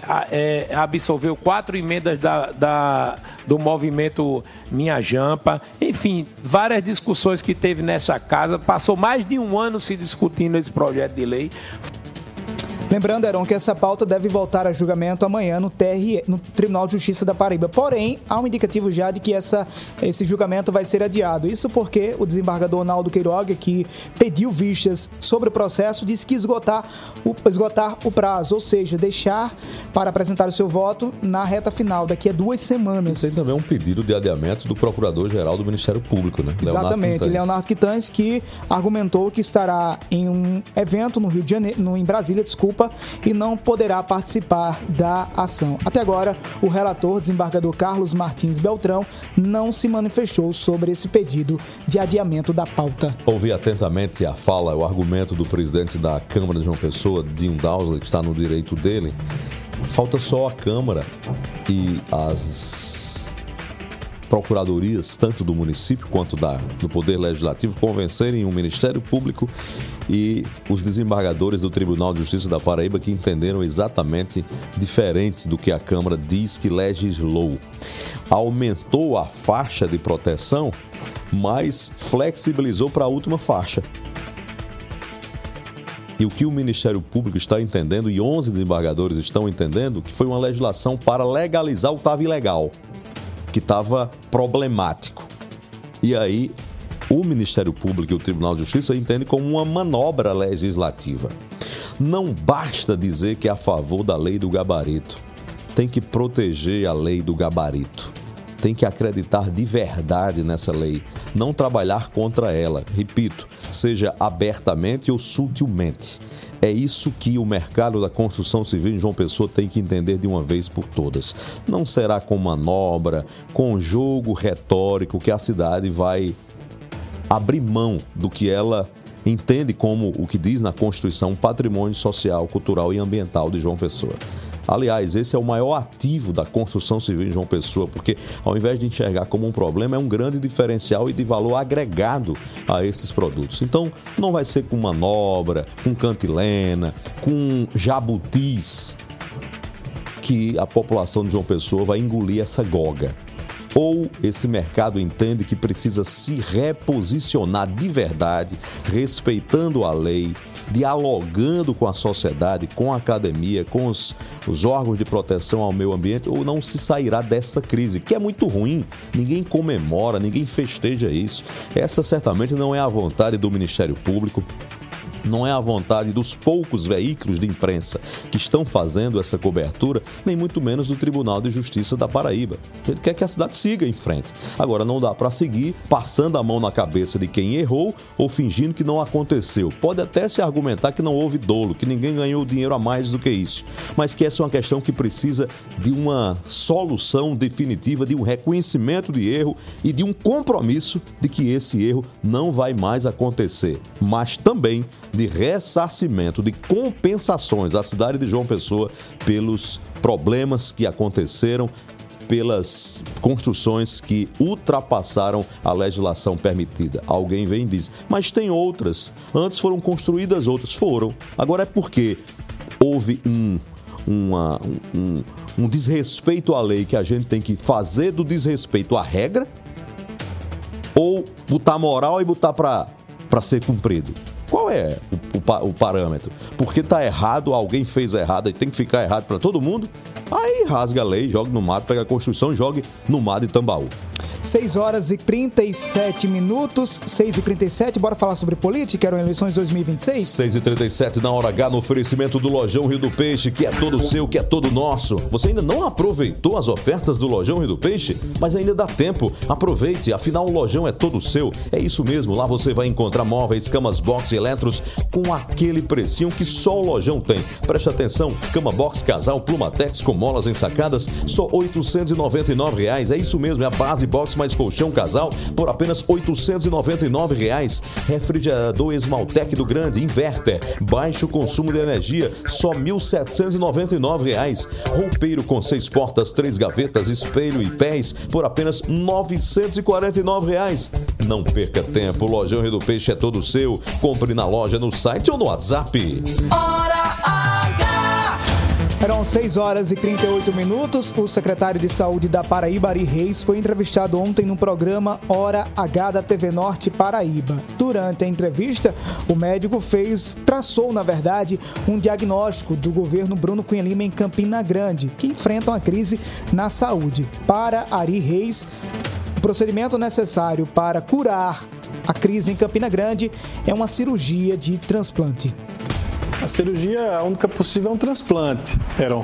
Q: é, absolveu quatro emendas da, da, do movimento Minha Jampa. Enfim, várias discussões que teve nessa casa. Passou mais de um ano se discutindo esse projeto de lei.
C: Lembrando, Heron, que essa pauta deve voltar a julgamento amanhã no, T R E, no Tribunal de Justiça da Paraíba. Porém, há um indicativo já de que essa, esse julgamento vai ser adiado. Isso porque o desembargador Naldo Queiroga, que pediu vistas sobre o processo, disse que esgotar o, esgotar o prazo, ou seja, deixar para apresentar o seu voto na reta final, daqui a duas semanas.
B: Tem também um pedido de adiamento do Procurador-Geral do Ministério Público, né?
C: Exatamente, Leonardo, Leonardo Quitanez, que argumentou que estará em um evento no Rio de Janeiro, no, em Brasília, desculpa, e não poderá participar da ação. Até agora, o relator, desembargador Carlos Martins Beltrão, não se manifestou sobre esse pedido de adiamento da pauta.
B: Ouvi atentamente a fala, o argumento do presidente da Câmara de João Pessoa, Dinho Dowsley, que está no direito dele. Falta só a Câmara e as procuradorias, tanto do município quanto da, do Poder Legislativo, convencerem o Ministério Público e os desembargadores do Tribunal de Justiça da Paraíba, que entenderam exatamente diferente do que a Câmara diz que legislou. Aumentou a faixa de proteção, mas flexibilizou para a última faixa. E o que o Ministério Público está entendendo, e onze desembargadores estão entendendo, que foi uma legislação para legalizar o que estava ilegal, que estava problemático. E aí, o Ministério Público e o Tribunal de Justiça entendem como uma manobra legislativa. Não basta dizer que é a favor da lei do gabarito. Tem que proteger a lei do gabarito. Tem que acreditar de verdade nessa lei, não trabalhar contra ela. Repito, seja abertamente ou sutilmente. É isso que o mercado da construção civil em João Pessoa tem que entender de uma vez por todas. Não será com manobra, com jogo retórico que a cidade vai abrir mão do que ela entende como o que diz na Constituição, patrimônio social, cultural e ambiental de João Pessoa. Aliás, esse é o maior ativo da construção civil em João Pessoa, porque ao invés de enxergar como um problema, é um grande diferencial e de valor agregado a esses produtos. Então, não vai ser com manobra, com cantilena, com jabutis que a população de João Pessoa vai engolir essa goga. Ou esse mercado entende que precisa se reposicionar de verdade, respeitando a lei, dialogando com a sociedade, com a academia, com os, os órgãos de proteção ao meio ambiente, ou não se sairá dessa crise, que é muito ruim. Ninguém comemora, ninguém festeja isso. Essa certamente não é a vontade do Ministério Público. Não é a vontade dos poucos veículos de imprensa que estão fazendo essa cobertura, nem muito menos do Tribunal de Justiça da Paraíba. Ele quer que a cidade siga em frente. Agora, não dá para seguir passando a mão na cabeça de quem errou ou fingindo que não aconteceu. Pode até se argumentar que não houve dolo, que ninguém ganhou dinheiro a mais do que isso, mas que essa é uma questão que precisa de uma solução definitiva, de um reconhecimento de erro e de um compromisso de que esse erro não vai mais acontecer, mas também de ressarcimento, de compensações à cidade de João Pessoa pelos problemas que aconteceram, pelas construções que ultrapassaram a legislação permitida. Alguém vem e diz, mas tem outras. Antes foram construídas outras. Foram. Agora é porque houve um, uma, um, um desrespeito à lei que a gente tem que fazer do desrespeito à regra ou botar moral e botar para para ser cumprido. Qual é o, o, o parâmetro? Porque está errado, alguém fez errado e tem que ficar errado para todo mundo? Aí rasga a lei, joga no mato, pega a Constituição e joga no mar de Tambaú.
C: seis horas e trinta e sete minutos, seis e trinta e sete, bora falar sobre política, eram eleições dois mil e vinte e seis?
B: seis e trinta e sete na hora H, no oferecimento do Lojão Rio do Peixe, que é todo seu, que é todo nosso. Você ainda não aproveitou as ofertas do Lojão Rio do Peixe? Mas ainda dá tempo, aproveite, afinal o Lojão é todo seu. É isso mesmo, lá você vai encontrar móveis, camas box e eletros com aquele precinho que só o Lojão tem. Preste atenção, cama box casal Plumatex com molas ensacadas, só oitocentos e noventa e nove reais. É isso mesmo, é a base box mais colchão casal por apenas oitocentos e noventa e nove reais. Refrigerador Esmaltec do Grande, inverter, baixo consumo de energia, só mil setecentos e noventa e nove reais. Roupeiro com seis portas, três gavetas, espelho e pés por apenas novecentos e quarenta e nove reais. Não perca tempo, o Lojão Rio do Peixe é todo seu. Compre na loja, no site ou no WhatsApp.
D: Hora H!
C: Eram seis horas e trinta e oito minutos. O secretário de Saúde da Paraíba, Ari Reis, foi entrevistado ontem no programa Hora H da T V Norte Paraíba. Durante a entrevista, o médico fez, traçou, na verdade, um diagnóstico do governo Bruno Cunha Lima em Campina Grande, que enfrentam a crise na saúde. Para Ari Reis, o procedimento necessário para curar a crise em Campina Grande é uma cirurgia de transplante.
R: A cirurgia, a única possível é um transplante, Heron.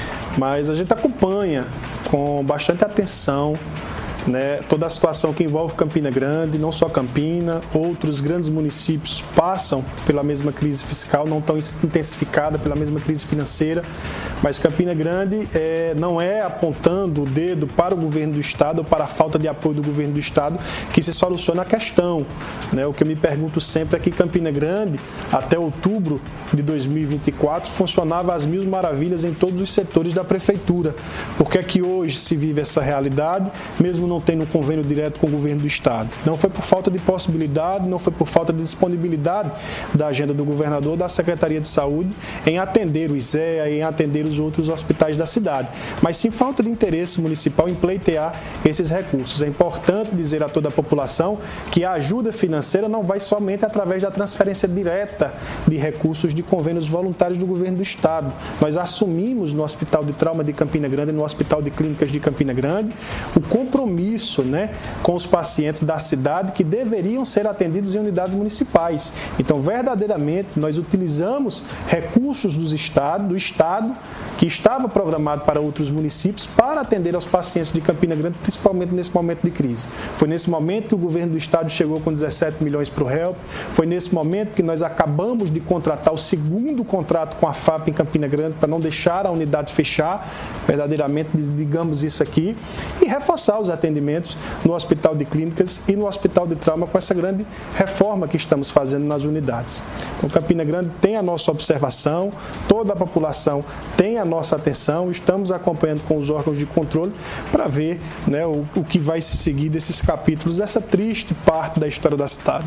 R: Mas a gente acompanha com bastante atenção, né, toda a situação que envolve Campina Grande, não só Campina, outros grandes municípios passam pela mesma crise fiscal, não tão intensificada pela mesma crise financeira, mas Campina Grande é, não é apontando o dedo para o governo do Estado ou para a falta de apoio do governo do Estado que se soluciona a questão. Né? O que eu me pergunto sempre é que Campina Grande, até outubro de dois mil e vinte e quatro, funcionava às mil maravilhas em todos os setores da Prefeitura. Por que é que hoje se vive essa realidade, mesmo não tendo um convênio direto com o governo do Estado? Não foi por falta de possibilidade, não foi por falta de disponibilidade da agenda do governador, da Secretaria de Saúde, em atender o I S E A, em atender os outros hospitais da cidade, mas sim falta de interesse municipal em pleitear esses recursos. É importante dizer a toda a população que a ajuda financeira não vai somente através da transferência direta de recursos de convênios voluntários do governo do Estado. Nós assumimos no Hospital de Trauma de Campina Grande, no Hospital de Clínicas de Campina Grande, o compromisso Isso, né, com os pacientes da cidade que deveriam ser atendidos em unidades municipais. Então, verdadeiramente, nós utilizamos recursos dos estado, do Estado, que estava programado para outros municípios, para atender aos pacientes de Campina Grande, principalmente nesse momento de crise. Foi nesse momento que o governo do Estado chegou com dezessete milhões para o HELP, foi nesse momento que nós acabamos de contratar o segundo contrato com a F A P em Campina Grande, para não deixar a unidade fechar, verdadeiramente, digamos isso aqui, e reforçar os atendimentos no Hospital de Clínicas e no Hospital de Trauma com essa grande reforma que estamos fazendo nas unidades. Então, Campina Grande tem a nossa observação, toda a população tem a nossa atenção, estamos acompanhando com os órgãos de controle para ver, né, o, o que vai se seguir desses capítulos, dessa triste parte da história da cidade.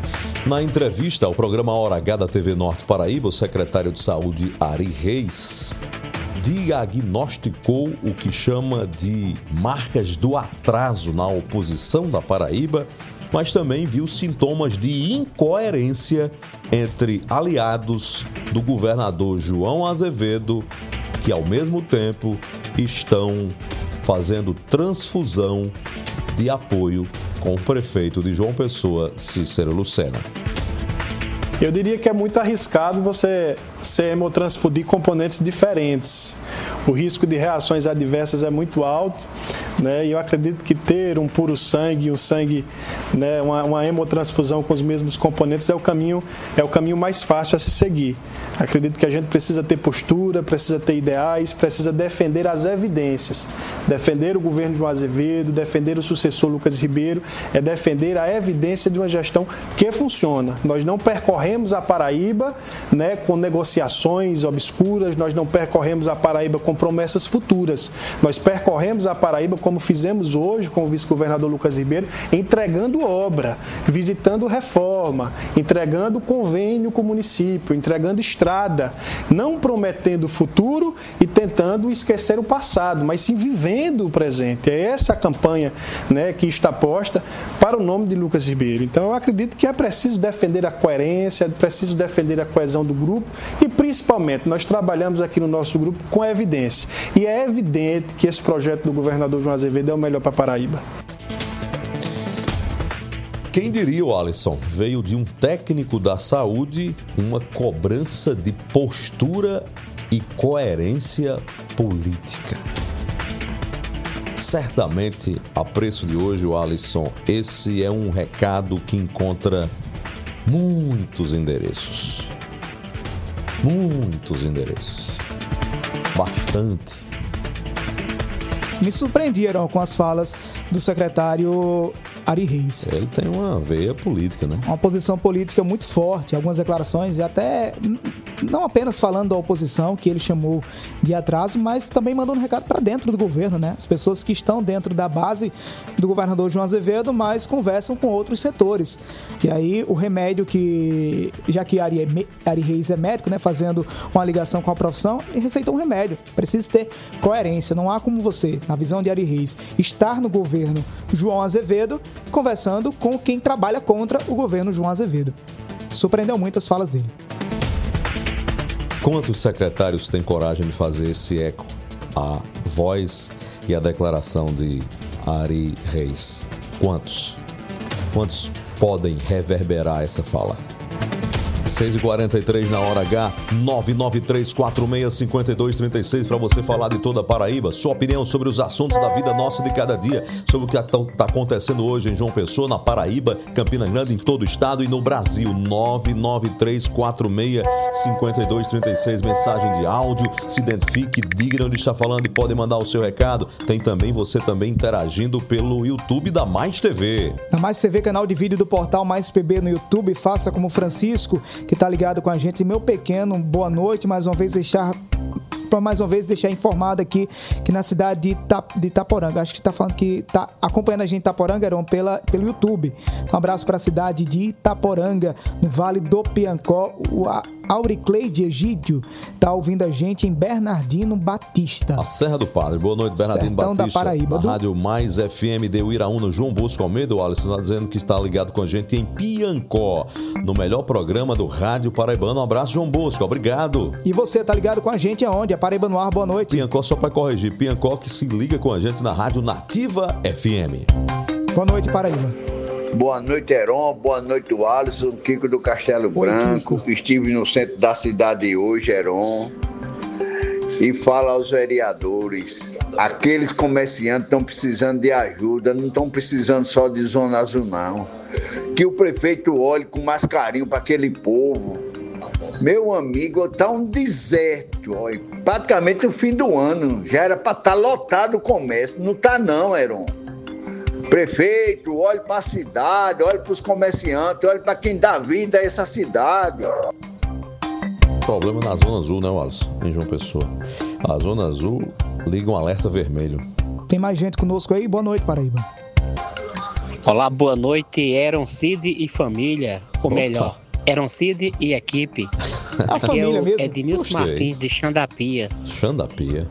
B: Na entrevista ao programa Hora H da T V Norte Paraíba, o secretário de Saúde, Ari Reis, diagnosticou o que chama de marcas do atraso na oposição da Paraíba, mas também viu sintomas de incoerência entre aliados do governador João Azevedo, que ao mesmo tempo estão fazendo transfusão de apoio com o prefeito de João Pessoa, Cícero Lucena.
R: Eu diria que é muito arriscado você se hemotransfundir componentes diferentes. O risco de reações adversas é muito alto, né? E eu acredito que ter um puro sangue, um sangue, né, uma, uma hemotransfusão com os mesmos componentes é o caminho, é o caminho mais fácil a se seguir. Acredito que a gente precisa ter postura, precisa ter ideais, precisa defender as evidências. Defender o governo João Azevedo, defender o sucessor Lucas Ribeiro, é defender a evidência de uma gestão que funciona. Nós não percorremos a Paraíba, né, com negociações obscuras, nós não percorremos a Paraíba com promessas futuras. Nós percorremos a Paraíba como fizemos hoje com o vice-governador Lucas Ribeiro, entregando obra, visitando reforma, entregando convênio com o município, entregando estrada, não prometendo o futuro e tentando esquecer o passado, mas sim vivendo o presente. É essa a campanha, né, que está posta para o nome de Lucas Ribeiro. Então eu acredito que é preciso defender a coerência, é preciso defender a coesão do grupo e principalmente nós trabalhamos aqui no nosso grupo com evidência. E é evidente que esse projeto do governador João Azevedo é o melhor para Paraíba.
B: Quem diria, Alisson, veio de um técnico da saúde uma cobrança de postura e coerência política. Certamente, a preço de hoje, Alisson, esse é um recado que encontra muitos endereços. Muitos endereços. Bastante.
C: Me surpreenderam com as falas do secretário Ari Reis.
B: Ele tem uma veia política, né?
C: Uma posição política muito forte, algumas declarações e até não apenas falando da oposição, que ele chamou de atraso, mas também mandando um recado para dentro do governo, né? As pessoas que estão dentro da base do governador João Azevedo, mas conversam com outros setores. E aí o remédio que, já que Ari, Ari Reis é médico, né, fazendo uma ligação com a profissão, ele receitou um remédio. Precisa ter coerência. Não há como você, na visão de Ari Reis, estar no governo João Azevedo conversando com quem trabalha contra o governo João Azevedo. Surpreendeu muito as falas dele.
B: Quantos secretários têm coragem de fazer esse eco à voz e à declaração de Ari Reis? Quantos? Quantos podem reverberar essa fala? seis e quarenta e três na hora H, nove nove três quatro seis cinco dois três seis para você falar de toda a Paraíba, sua opinião sobre os assuntos da vida nossa de cada dia, sobre o que está acontecendo hoje em João Pessoa, na Paraíba, Campina Grande, em todo o estado e no Brasil. Nove nove três quatro seis cinco dois três seis, mensagem de áudio, se identifique, diga onde está falando e pode mandar o seu recado. Tem também você também interagindo pelo YouTube da Mais T V.
C: Na Mais T V, canal de vídeo do portal Mais P B no YouTube, faça como Francisco, que está ligado com a gente. Meu pequeno, boa noite, mais uma vez deixar para mais uma vez deixar informado aqui que na cidade de, Ita, de Itaporanga, acho que está falando que está acompanhando a gente em Itaporanga, Heron, pela, pelo YouTube. Um abraço para a cidade de Itaporanga, no Vale do Piancó. O Auricleide Egídio está ouvindo a gente em Bernardino Batista.
B: A Serra do Padre. Boa noite, Bernardino
C: Sertão
B: Batista.
C: Da Paraíba.
B: Na
C: Do...
B: Rádio Mais F M de Uiraúna, João Bosco Almeida. O Alisson está dizendo que está ligado com a gente em Piancó, no melhor programa do Rádio Paraibano. Um abraço, João Bosco. Obrigado.
C: E você está ligado com a gente aonde? A Paraíba no ar, boa noite.
B: Piancó, só para corrigir, Piancó que se liga com a gente na Rádio Nativa F M.
C: Boa noite, Paraíba.
S: Boa noite, Heron. Boa noite, Alisson. Kiko do Castelo Oi, Branco. Kiko. Estive no centro da cidade hoje, Heron. E fala aos vereadores. Aqueles comerciantes estão precisando de ajuda, não estão precisando só de Zona Azul, não. Que o prefeito olhe com mais carinho para aquele povo. Meu amigo, tá um deserto, ó, praticamente o fim do ano, já era para estar tá lotado o comércio, não tá não, Heron. Prefeito, olhe para a cidade, olhe para os comerciantes, olhe para quem dá vida a essa cidade.
B: Problema na Zona Azul, né, Alisson, em João Pessoa. A Zona Azul liga um alerta vermelho.
C: Tem mais gente conosco aí? Boa noite, Paraíba.
T: Olá, boa noite, Heron, Cid e família, ou
B: Opa.
T: melhor, Heron Cid e equipe.
C: A
T: Aqui
C: família
T: é o
C: mesmo.
T: Edmilson
B: Gostei.
T: Martins de Xandapia.
B: Xandapia.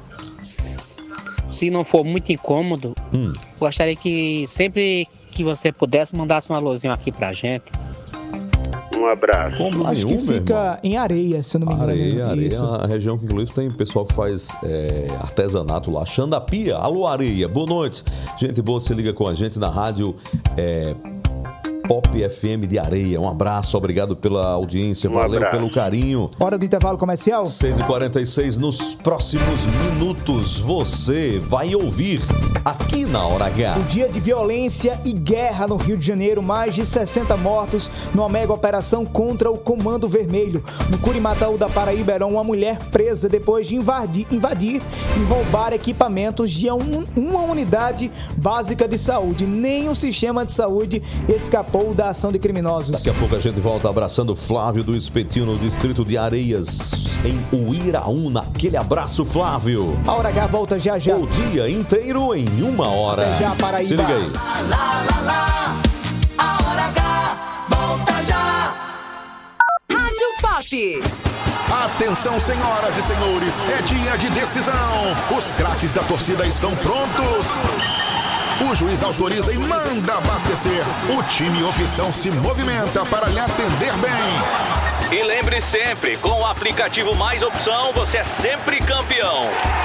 T: Se não for muito incômodo,
B: hum.
T: gostaria que sempre que você pudesse mandasse um alôzinho aqui pra gente.
S: Um abraço.
B: Como
C: Acho
B: nenhum,
C: que fica em Areia, se eu não me engano.
B: Areia, Areia
C: Isso.
B: é uma região que inclusive tem pessoal que faz é, artesanato lá. Xandapia, alô Areia, boa noite. Gente boa, se liga com a gente na rádio é, Pop F M de Areia. Um abraço, obrigado pela audiência,
S: Um
B: valeu
S: abraço.
B: pelo carinho.
C: Hora do intervalo comercial.
B: seis e quarenta e seis, nos próximos minutos você vai ouvir aqui na Hora H.
C: O dia de violência e guerra no Rio de Janeiro, mais de sessenta mortos numa mega operação contra o Comando Vermelho. No Curimataú da Paraíba, era uma mulher presa depois de invadir, invadir e roubar equipamentos de um, uma unidade básica de saúde. Nem o sistema de saúde escapou da ação de criminosos.
B: Daqui a pouco a gente volta abraçando Flávio do Espetinho no distrito de Areias, em Uiraúna. Aquele abraço, Flávio.
C: A Hora H volta já já.
B: O dia inteiro em uma hora.
C: Até já, Paraíba.
B: Se liga aí.
D: Lá, lá, lá, a Hora H volta já.
U: Rádio Pop.
L: Atenção, senhoras e senhores, é dia de decisão. Os craques da torcida estão prontos. O juiz autoriza e manda abastecer. O time Opção se movimenta para lhe atender bem.
M: E lembre sempre, com o aplicativo Mais Opção, você é sempre campeão.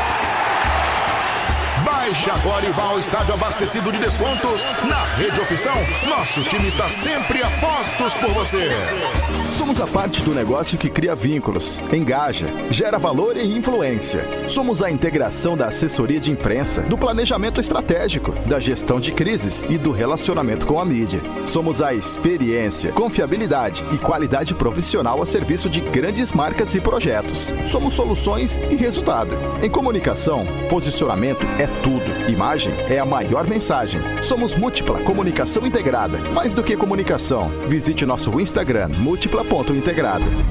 L: Baixe agora e vá ao estádio abastecido de descontos. Na Rede Opção, nosso time está sempre a postos por você.
J: Somos a parte do negócio que cria vínculos, engaja, gera valor e influência. Somos a integração da assessoria de imprensa, do planejamento estratégico, da gestão de crises e do relacionamento com a mídia. Somos a experiência, confiabilidade e qualidade profissional a serviço de grandes marcas e projetos. Somos soluções e resultado. Em comunicação, posicionamento é tudo. Imagem é a maior mensagem. Somos Múltipla Comunicação Integrada. Mais do que comunicação, visite nosso Instagram, múltipla ponto integrada.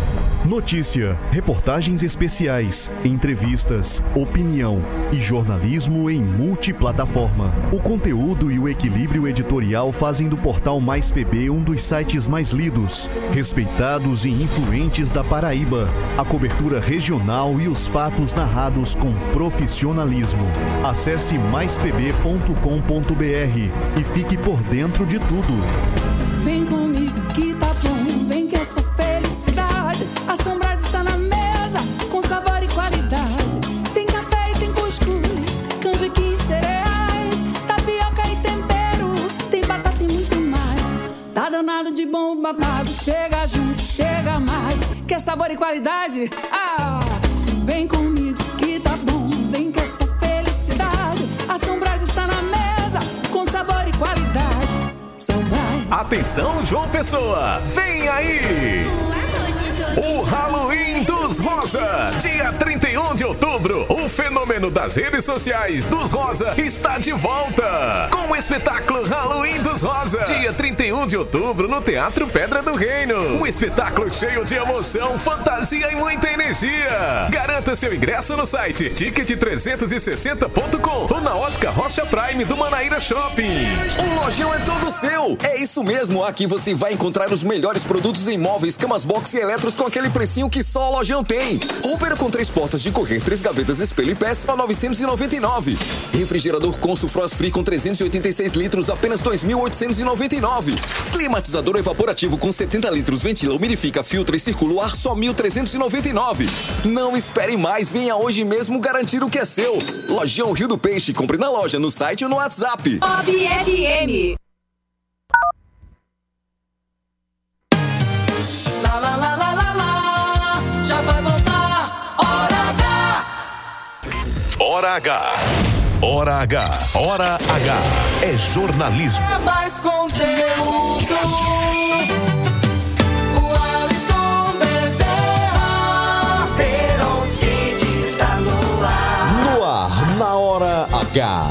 K: Notícia, reportagens especiais, entrevistas, opinião e jornalismo em multiplataforma. O conteúdo e o equilíbrio editorial fazem do portal Mais P B um dos sites mais lidos, respeitados e influentes da Paraíba. A cobertura regional e os fatos narrados com profissionalismo. Acesse mais p b ponto com ponto b r e fique por dentro de tudo.
I: Vem comigo que tá bom, vem que essa felicidade. A São Brás está na mesa, com sabor e qualidade. Tem café e tem cuscuz, canjiquinha e cereais, tapioca e tempero, tem batata e muito mais. Tá danado de bom babado, chega junto, chega mais. Quer sabor e qualidade? Ah, vem comigo que tá bom, vem que essa felicidade. A São Brás está na mesa, com sabor e qualidade. São Brás.
A: Atenção, João Pessoa, vem aí! O Halloween dos Rosa, dia trinta e um de outubro, o fenômeno das redes sociais dos Rosa está de volta, com o espetáculo Halloween dos Rosa, dia trinta e um de outubro no Teatro Pedra do Reino. Um espetáculo cheio de emoção, fantasia e muita energia. Garanta seu ingresso no site ticket trezentos e sessenta ponto com ou na Ótica Rocha Prime do Manaíra Shopping.
N: O lojão é todo seu. É isso mesmo, aqui você vai encontrar os melhores produtos em móveis, camas box e eletros com aquele precinho que só o lojão tem. Roupeiro com três portas de correr, três gavetas, espelho e pés a novecentos e noventa e nove. Refrigerador Consul Frost Free com trezentos e oitenta e seis litros apenas dois mil oitocentos e noventa e nove. Climatizador evaporativo com setenta litros, ventila, umidifica, filtra e circula o ar só mil trezentos e noventa e nove. Não espere mais, venha hoje mesmo garantir o que é seu. Lojão Rio do Peixe, compre na loja, no site ou no WhatsApp.
U: Bob F M.
D: Lá, lá, lá, lá, lá, lá, já vai voltar, Hora H.
A: Hora H. Hora H. Hora H. É jornalismo.
D: É mais conteúdo. O Alisson Bezerra, Heron City está no ar.
B: No ar, na Hora H.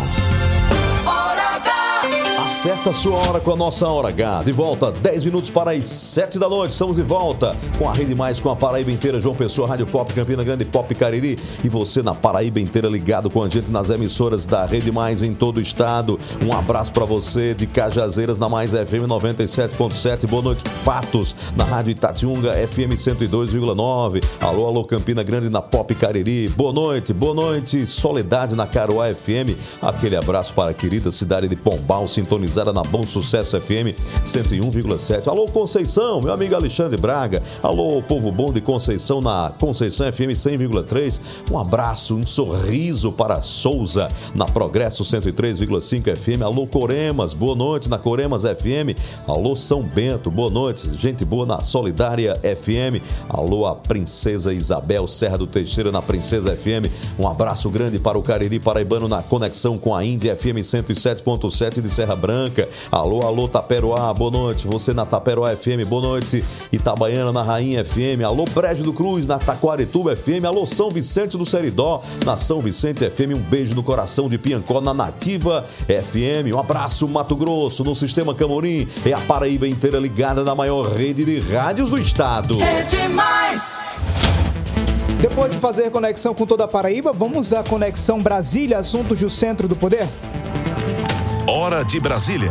B: Acerta a sua hora com a nossa Hora H. De volta, dez minutos para as sete da noite. Estamos de volta com a Rede Mais, com a Paraíba inteira. João Pessoa, Rádio Pop, Campina Grande, Pop Cariri. E você na Paraíba inteira ligado com a gente nas emissoras da Rede Mais em todo o estado. Um abraço para você de Cajazeiras na Mais F M noventa e sete ponto sete. Boa noite, Patos, na Rádio Itatiunga F M cento e dois vírgula nove. Alô, alô, Campina Grande na Pop Cariri. Boa noite, boa noite, Soledade na Caruá F M. Aquele abraço para a querida cidade de Pombal, sintonizada na Bom Sucesso F M cento e um vírgula sete. Alô, Conceição, meu amigo Alexandre Braga. Alô, povo bom de Conceição na Conceição F M cem vírgula três. Um abraço, um sorriso para Souza na Progresso cento e três vírgula cinco F M. Alô, Coremas, boa noite na Coremas F M. Alô, São Bento, boa noite, gente boa na Solidária F M. Alô, a Princesa Isabel Serra do Teixeira na Princesa F M. Um abraço grande para o Cariri Paraibano na conexão com a Índia F M cento e sete ponto sete de Serra Branca. Alô, alô, Taperoá, boa noite. Você na Taperoá F M, boa noite. Itabaiana na Rainha F M. Alô, Brejo do Cruz na Taquarituba F M. Alô, São Vicente do Seridó na São Vicente F M. Um beijo no coração de Piancó na Nativa F M. Um abraço, Mato Grosso, no Sistema Camorim. É a Paraíba inteira ligada na maior rede de rádios do estado.
D: É demais!
C: Depois de fazer conexão com toda a Paraíba, vamos à conexão Brasília, assuntos do Centro do Poder?
A: Hora de Brasília.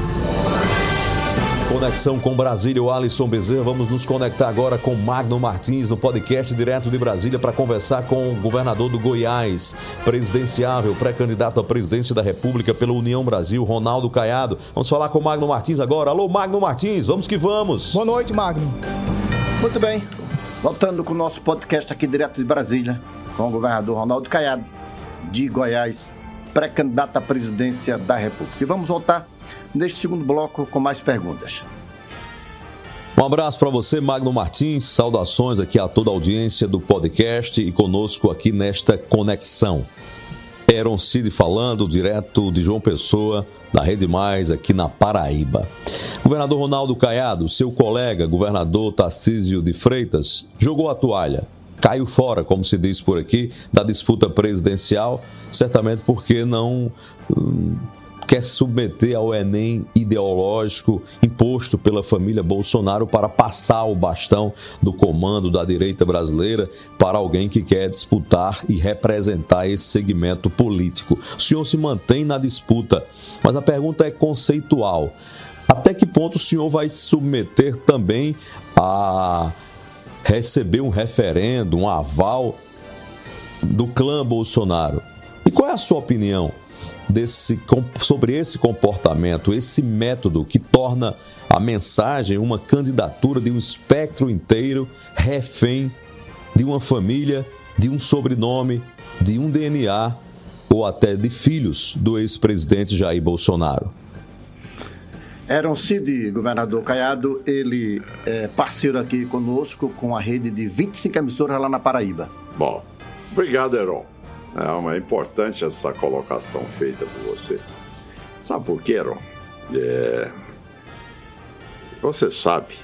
B: Conexão com Brasília, o Alisson Bezerra. Vamos nos conectar agora com Magno Martins no podcast direto de Brasília para conversar com o governador do Goiás, presidenciável, pré-candidato à presidência da República pela União Brasil, Ronaldo Caiado. Vamos falar com o Magno Martins agora. Alô, Magno Martins, vamos que vamos.
C: Boa noite, Magno.
G: Muito bem. Voltando com o nosso podcast aqui direto de Brasília, com o governador Ronaldo Caiado, de Goiás, pré-candidato à presidência da República. E vamos voltar neste segundo bloco com mais perguntas.
B: Um abraço para você, Magno Martins. Saudações aqui a toda a audiência do podcast e conosco aqui nesta conexão. Heron Cid falando direto de João Pessoa, da Rede Mais, aqui na Paraíba. Governador Ronaldo Caiado, seu colega, governador Tarcísio de Freitas, jogou a toalha. Caiu fora, como se diz por aqui, da disputa presidencial, certamente porque não hum, quer submeter ao Enem ideológico imposto pela família Bolsonaro para passar o bastão do comando da direita brasileira para alguém que quer disputar e representar esse segmento político. O senhor se mantém na disputa, mas a pergunta é conceitual. Até que ponto o senhor vai se submeter também a receber um referendo, um aval do clã Bolsonaro? E qual é a sua opinião desse, sobre esse comportamento, esse método que torna a mensagem uma candidatura de um espectro inteiro refém de uma família, de um sobrenome, de um D N A ou até de filhos do ex-presidente Jair Bolsonaro?
G: Aaron Cid, governador Caiado, ele é parceiro aqui conosco com a rede de vinte e cinco emissoras lá na Paraíba.
H: Bom, obrigado, Aaron. É uma importante essa colocação feita por você. Sabe por quê, Aaron? É... Você sabe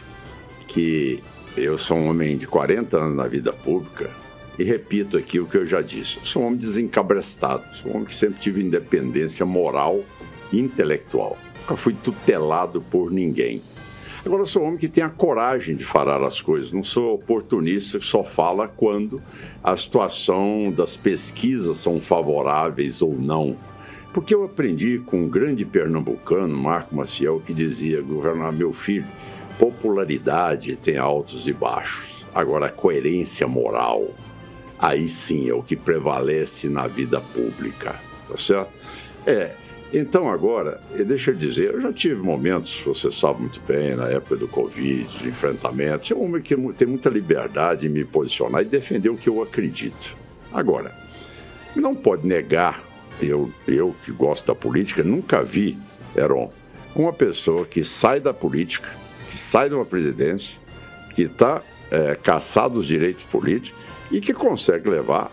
H: que eu sou um homem de quarenta anos na vida pública e repito aqui o que eu já disse. Eu sou um homem desencabrestado, sou um homem que sempre tive independência moral e intelectual. Nunca fui tutelado por ninguém. Agora, eu sou um homem que tem a coragem de falar as coisas. Não sou oportunista que só fala quando a situação das pesquisas são favoráveis ou não. Porque eu aprendi com um grande pernambucano, Marco Maciel, que dizia: governar meu filho, popularidade tem altos e baixos. Agora, a coerência moral, aí sim é o que prevalece na vida pública. Tá certo? É... Então agora, deixa eu dizer, eu já tive momentos, você sabe muito bem, na época do Covid, de enfrentamento. Sou um homem que tem muita liberdade em me posicionar e defender o que eu acredito. Agora, não pode negar, eu, eu que gosto da política, nunca vi, Aaron, uma pessoa que sai da política, que sai de uma presidência, que está é, caçado dos direitos políticos e que consegue levar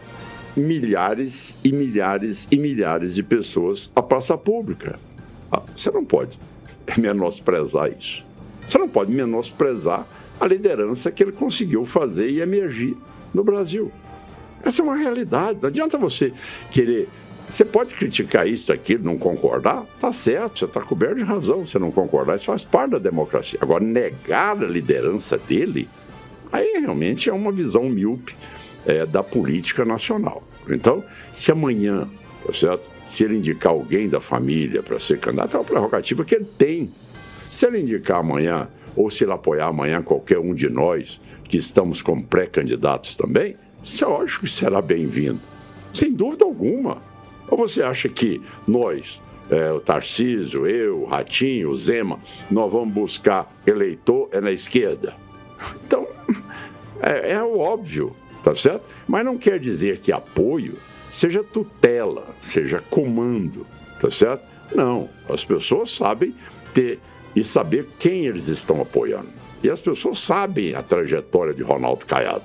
H: milhares e milhares e milhares de pessoas à praça pública. Ah, você não pode menosprezar isso. Você não pode menosprezar a liderança que ele conseguiu fazer e emergir no Brasil. Essa é uma realidade. Não adianta você querer... Você pode criticar isso, aquilo, não concordar, tá certo, você está coberto de razão você não concordar, isso faz parte da democracia. Agora, negar a liderança dele, aí realmente é uma visão míope É, da política nacional. Então, se amanhã, tá certo? Se ele indicar alguém da família para ser candidato, é uma prerrogativa que ele tem. Se ele indicar amanhã, ou se ele apoiar amanhã qualquer um de nós, que estamos como pré-candidatos também, isso é lógico que será bem-vindo. Sem dúvida alguma. Ou você acha que nós, é, o Tarcísio, eu, o Ratinho, o Zema, nós vamos buscar eleitor é na esquerda? Então, é, é o óbvio. Tá certo? Mas não quer dizer que apoio seja tutela, seja comando, tá certo? Não, as pessoas sabem ter e saber quem eles estão apoiando. E as pessoas sabem a trajetória de Ronaldo Caiado.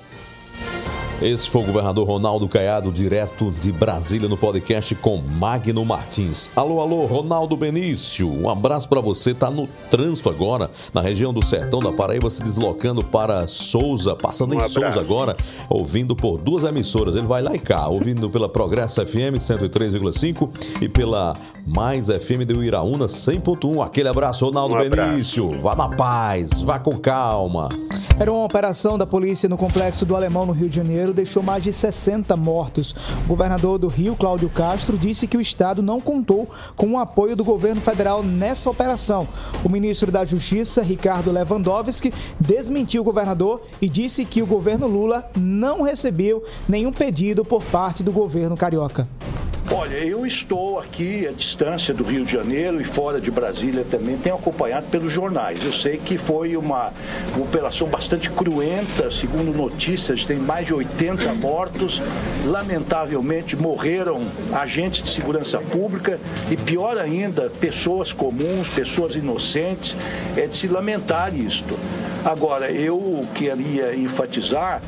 B: Esse foi o governador Ronaldo Caiado, direto de Brasília, no podcast com Magno Martins. Alô, alô, Ronaldo Benício, um abraço para você. Tá no trânsito agora, na região do Sertão da Paraíba, se deslocando para Souza, passando um em Souza agora, ouvindo por duas emissoras. Ele vai lá e cá, ouvindo pela Progresso F M cento e três vírgula cinco e pela Mais F M de Uiraúna cem ponto um. Aquele abraço, Ronaldo um Benício. Abraço. Vá na paz, vá com calma.
C: Era uma operação da polícia no Complexo do Alemão, no Rio de Janeiro, deixou mais de sessenta mortos. O governador do Rio, Cláudio Castro, disse que o estado não contou com o apoio do governo federal nessa operação. O ministro da Justiça, Ricardo Lewandowski, desmentiu o governador e disse que o governo Lula não recebeu nenhum pedido por parte do governo carioca.
V: Olha, eu estou aqui à distância do Rio de Janeiro e fora de Brasília também, tenho acompanhado pelos jornais. Eu sei que foi uma, uma operação bastante cruenta, segundo notícias, tem mais de oitenta mortos. Lamentavelmente morreram agentes de segurança pública e, pior ainda, pessoas comuns, pessoas inocentes. É de se lamentar isto. Agora, eu queria enfatizar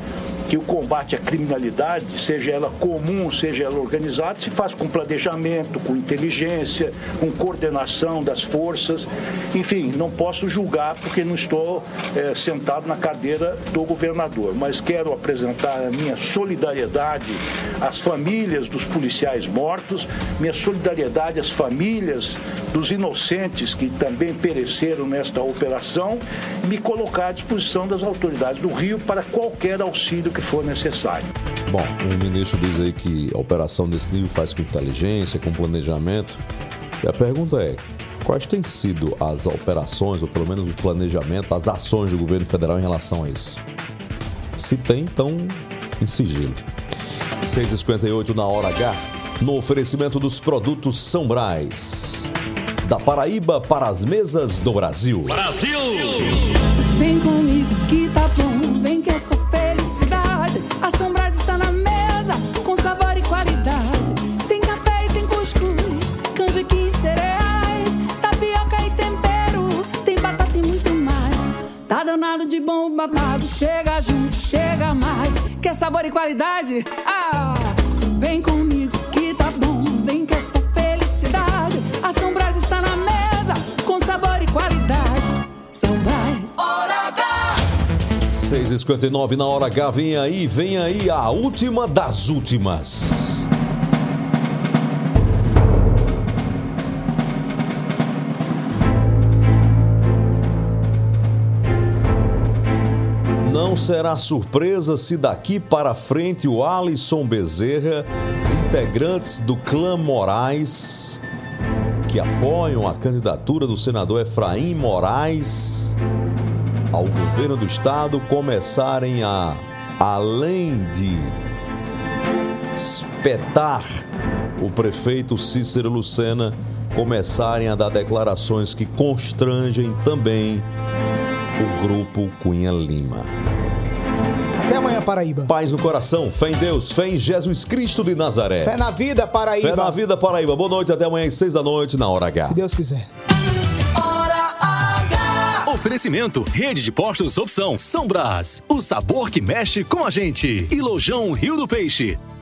V: que o combate à criminalidade, seja ela comum, seja ela organizada, se faz com planejamento, com inteligência, com coordenação das forças. Enfim, não posso julgar porque não estou é, sentado na cadeira do governador, mas quero apresentar a minha solidariedade às famílias dos policiais mortos, minha solidariedade às famílias dos inocentes que também pereceram nesta operação e me colocar à disposição das autoridades do Rio para qualquer auxílio que for necessário.
B: Bom, o ministro diz aí que a operação desse nível faz com inteligência, com planejamento. E a pergunta é, quais têm sido as operações, ou pelo menos o planejamento, as ações do governo federal em relação a isso? Se tem, então, em sigilo. seis e cinquenta e oito na hora H, no oferecimento dos produtos São Brás. Da Paraíba para as mesas do Brasil.
I: Brasil! Vem comigo que tá bom, vem que essa felicidade. A São Brás está na mesa, com sabor e qualidade. Tem café e tem cuscuz, canjiquinha e cereais, tapioca e tempero, tem batata e muito mais. Tá danado de bom babado, chega junto, chega mais. Quer sabor e qualidade? Ah, vem comigo que tá bom, vem que essa felicidade. A São Brás está na mesa, com sabor e qualidade. São Brás. Hora H.
B: seis e cinquenta e nove na hora H, vem aí, vem aí a última das últimas. Não será surpresa se daqui para frente o Alisson Bezerra, integrantes do clã Moraes, que apoiam a candidatura do senador Efraim Moraes ao governo do estado, começarem a, além de espetar o prefeito Cícero Lucena, começarem a dar declarações que constrangem também o grupo Cunha Lima.
C: Até amanhã, Paraíba.
B: Paz no coração, fé em Deus, fé em Jesus Cristo de Nazaré.
C: Fé na vida, Paraíba.
B: Fé na vida, Paraíba. Boa noite, até amanhã às seis da noite na Hora H.
C: Se Deus quiser.
A: Hora H. Oferecimento, Rede de Postos Opção São Brás. O sabor que mexe com a gente. E Lojão Rio do Peixe.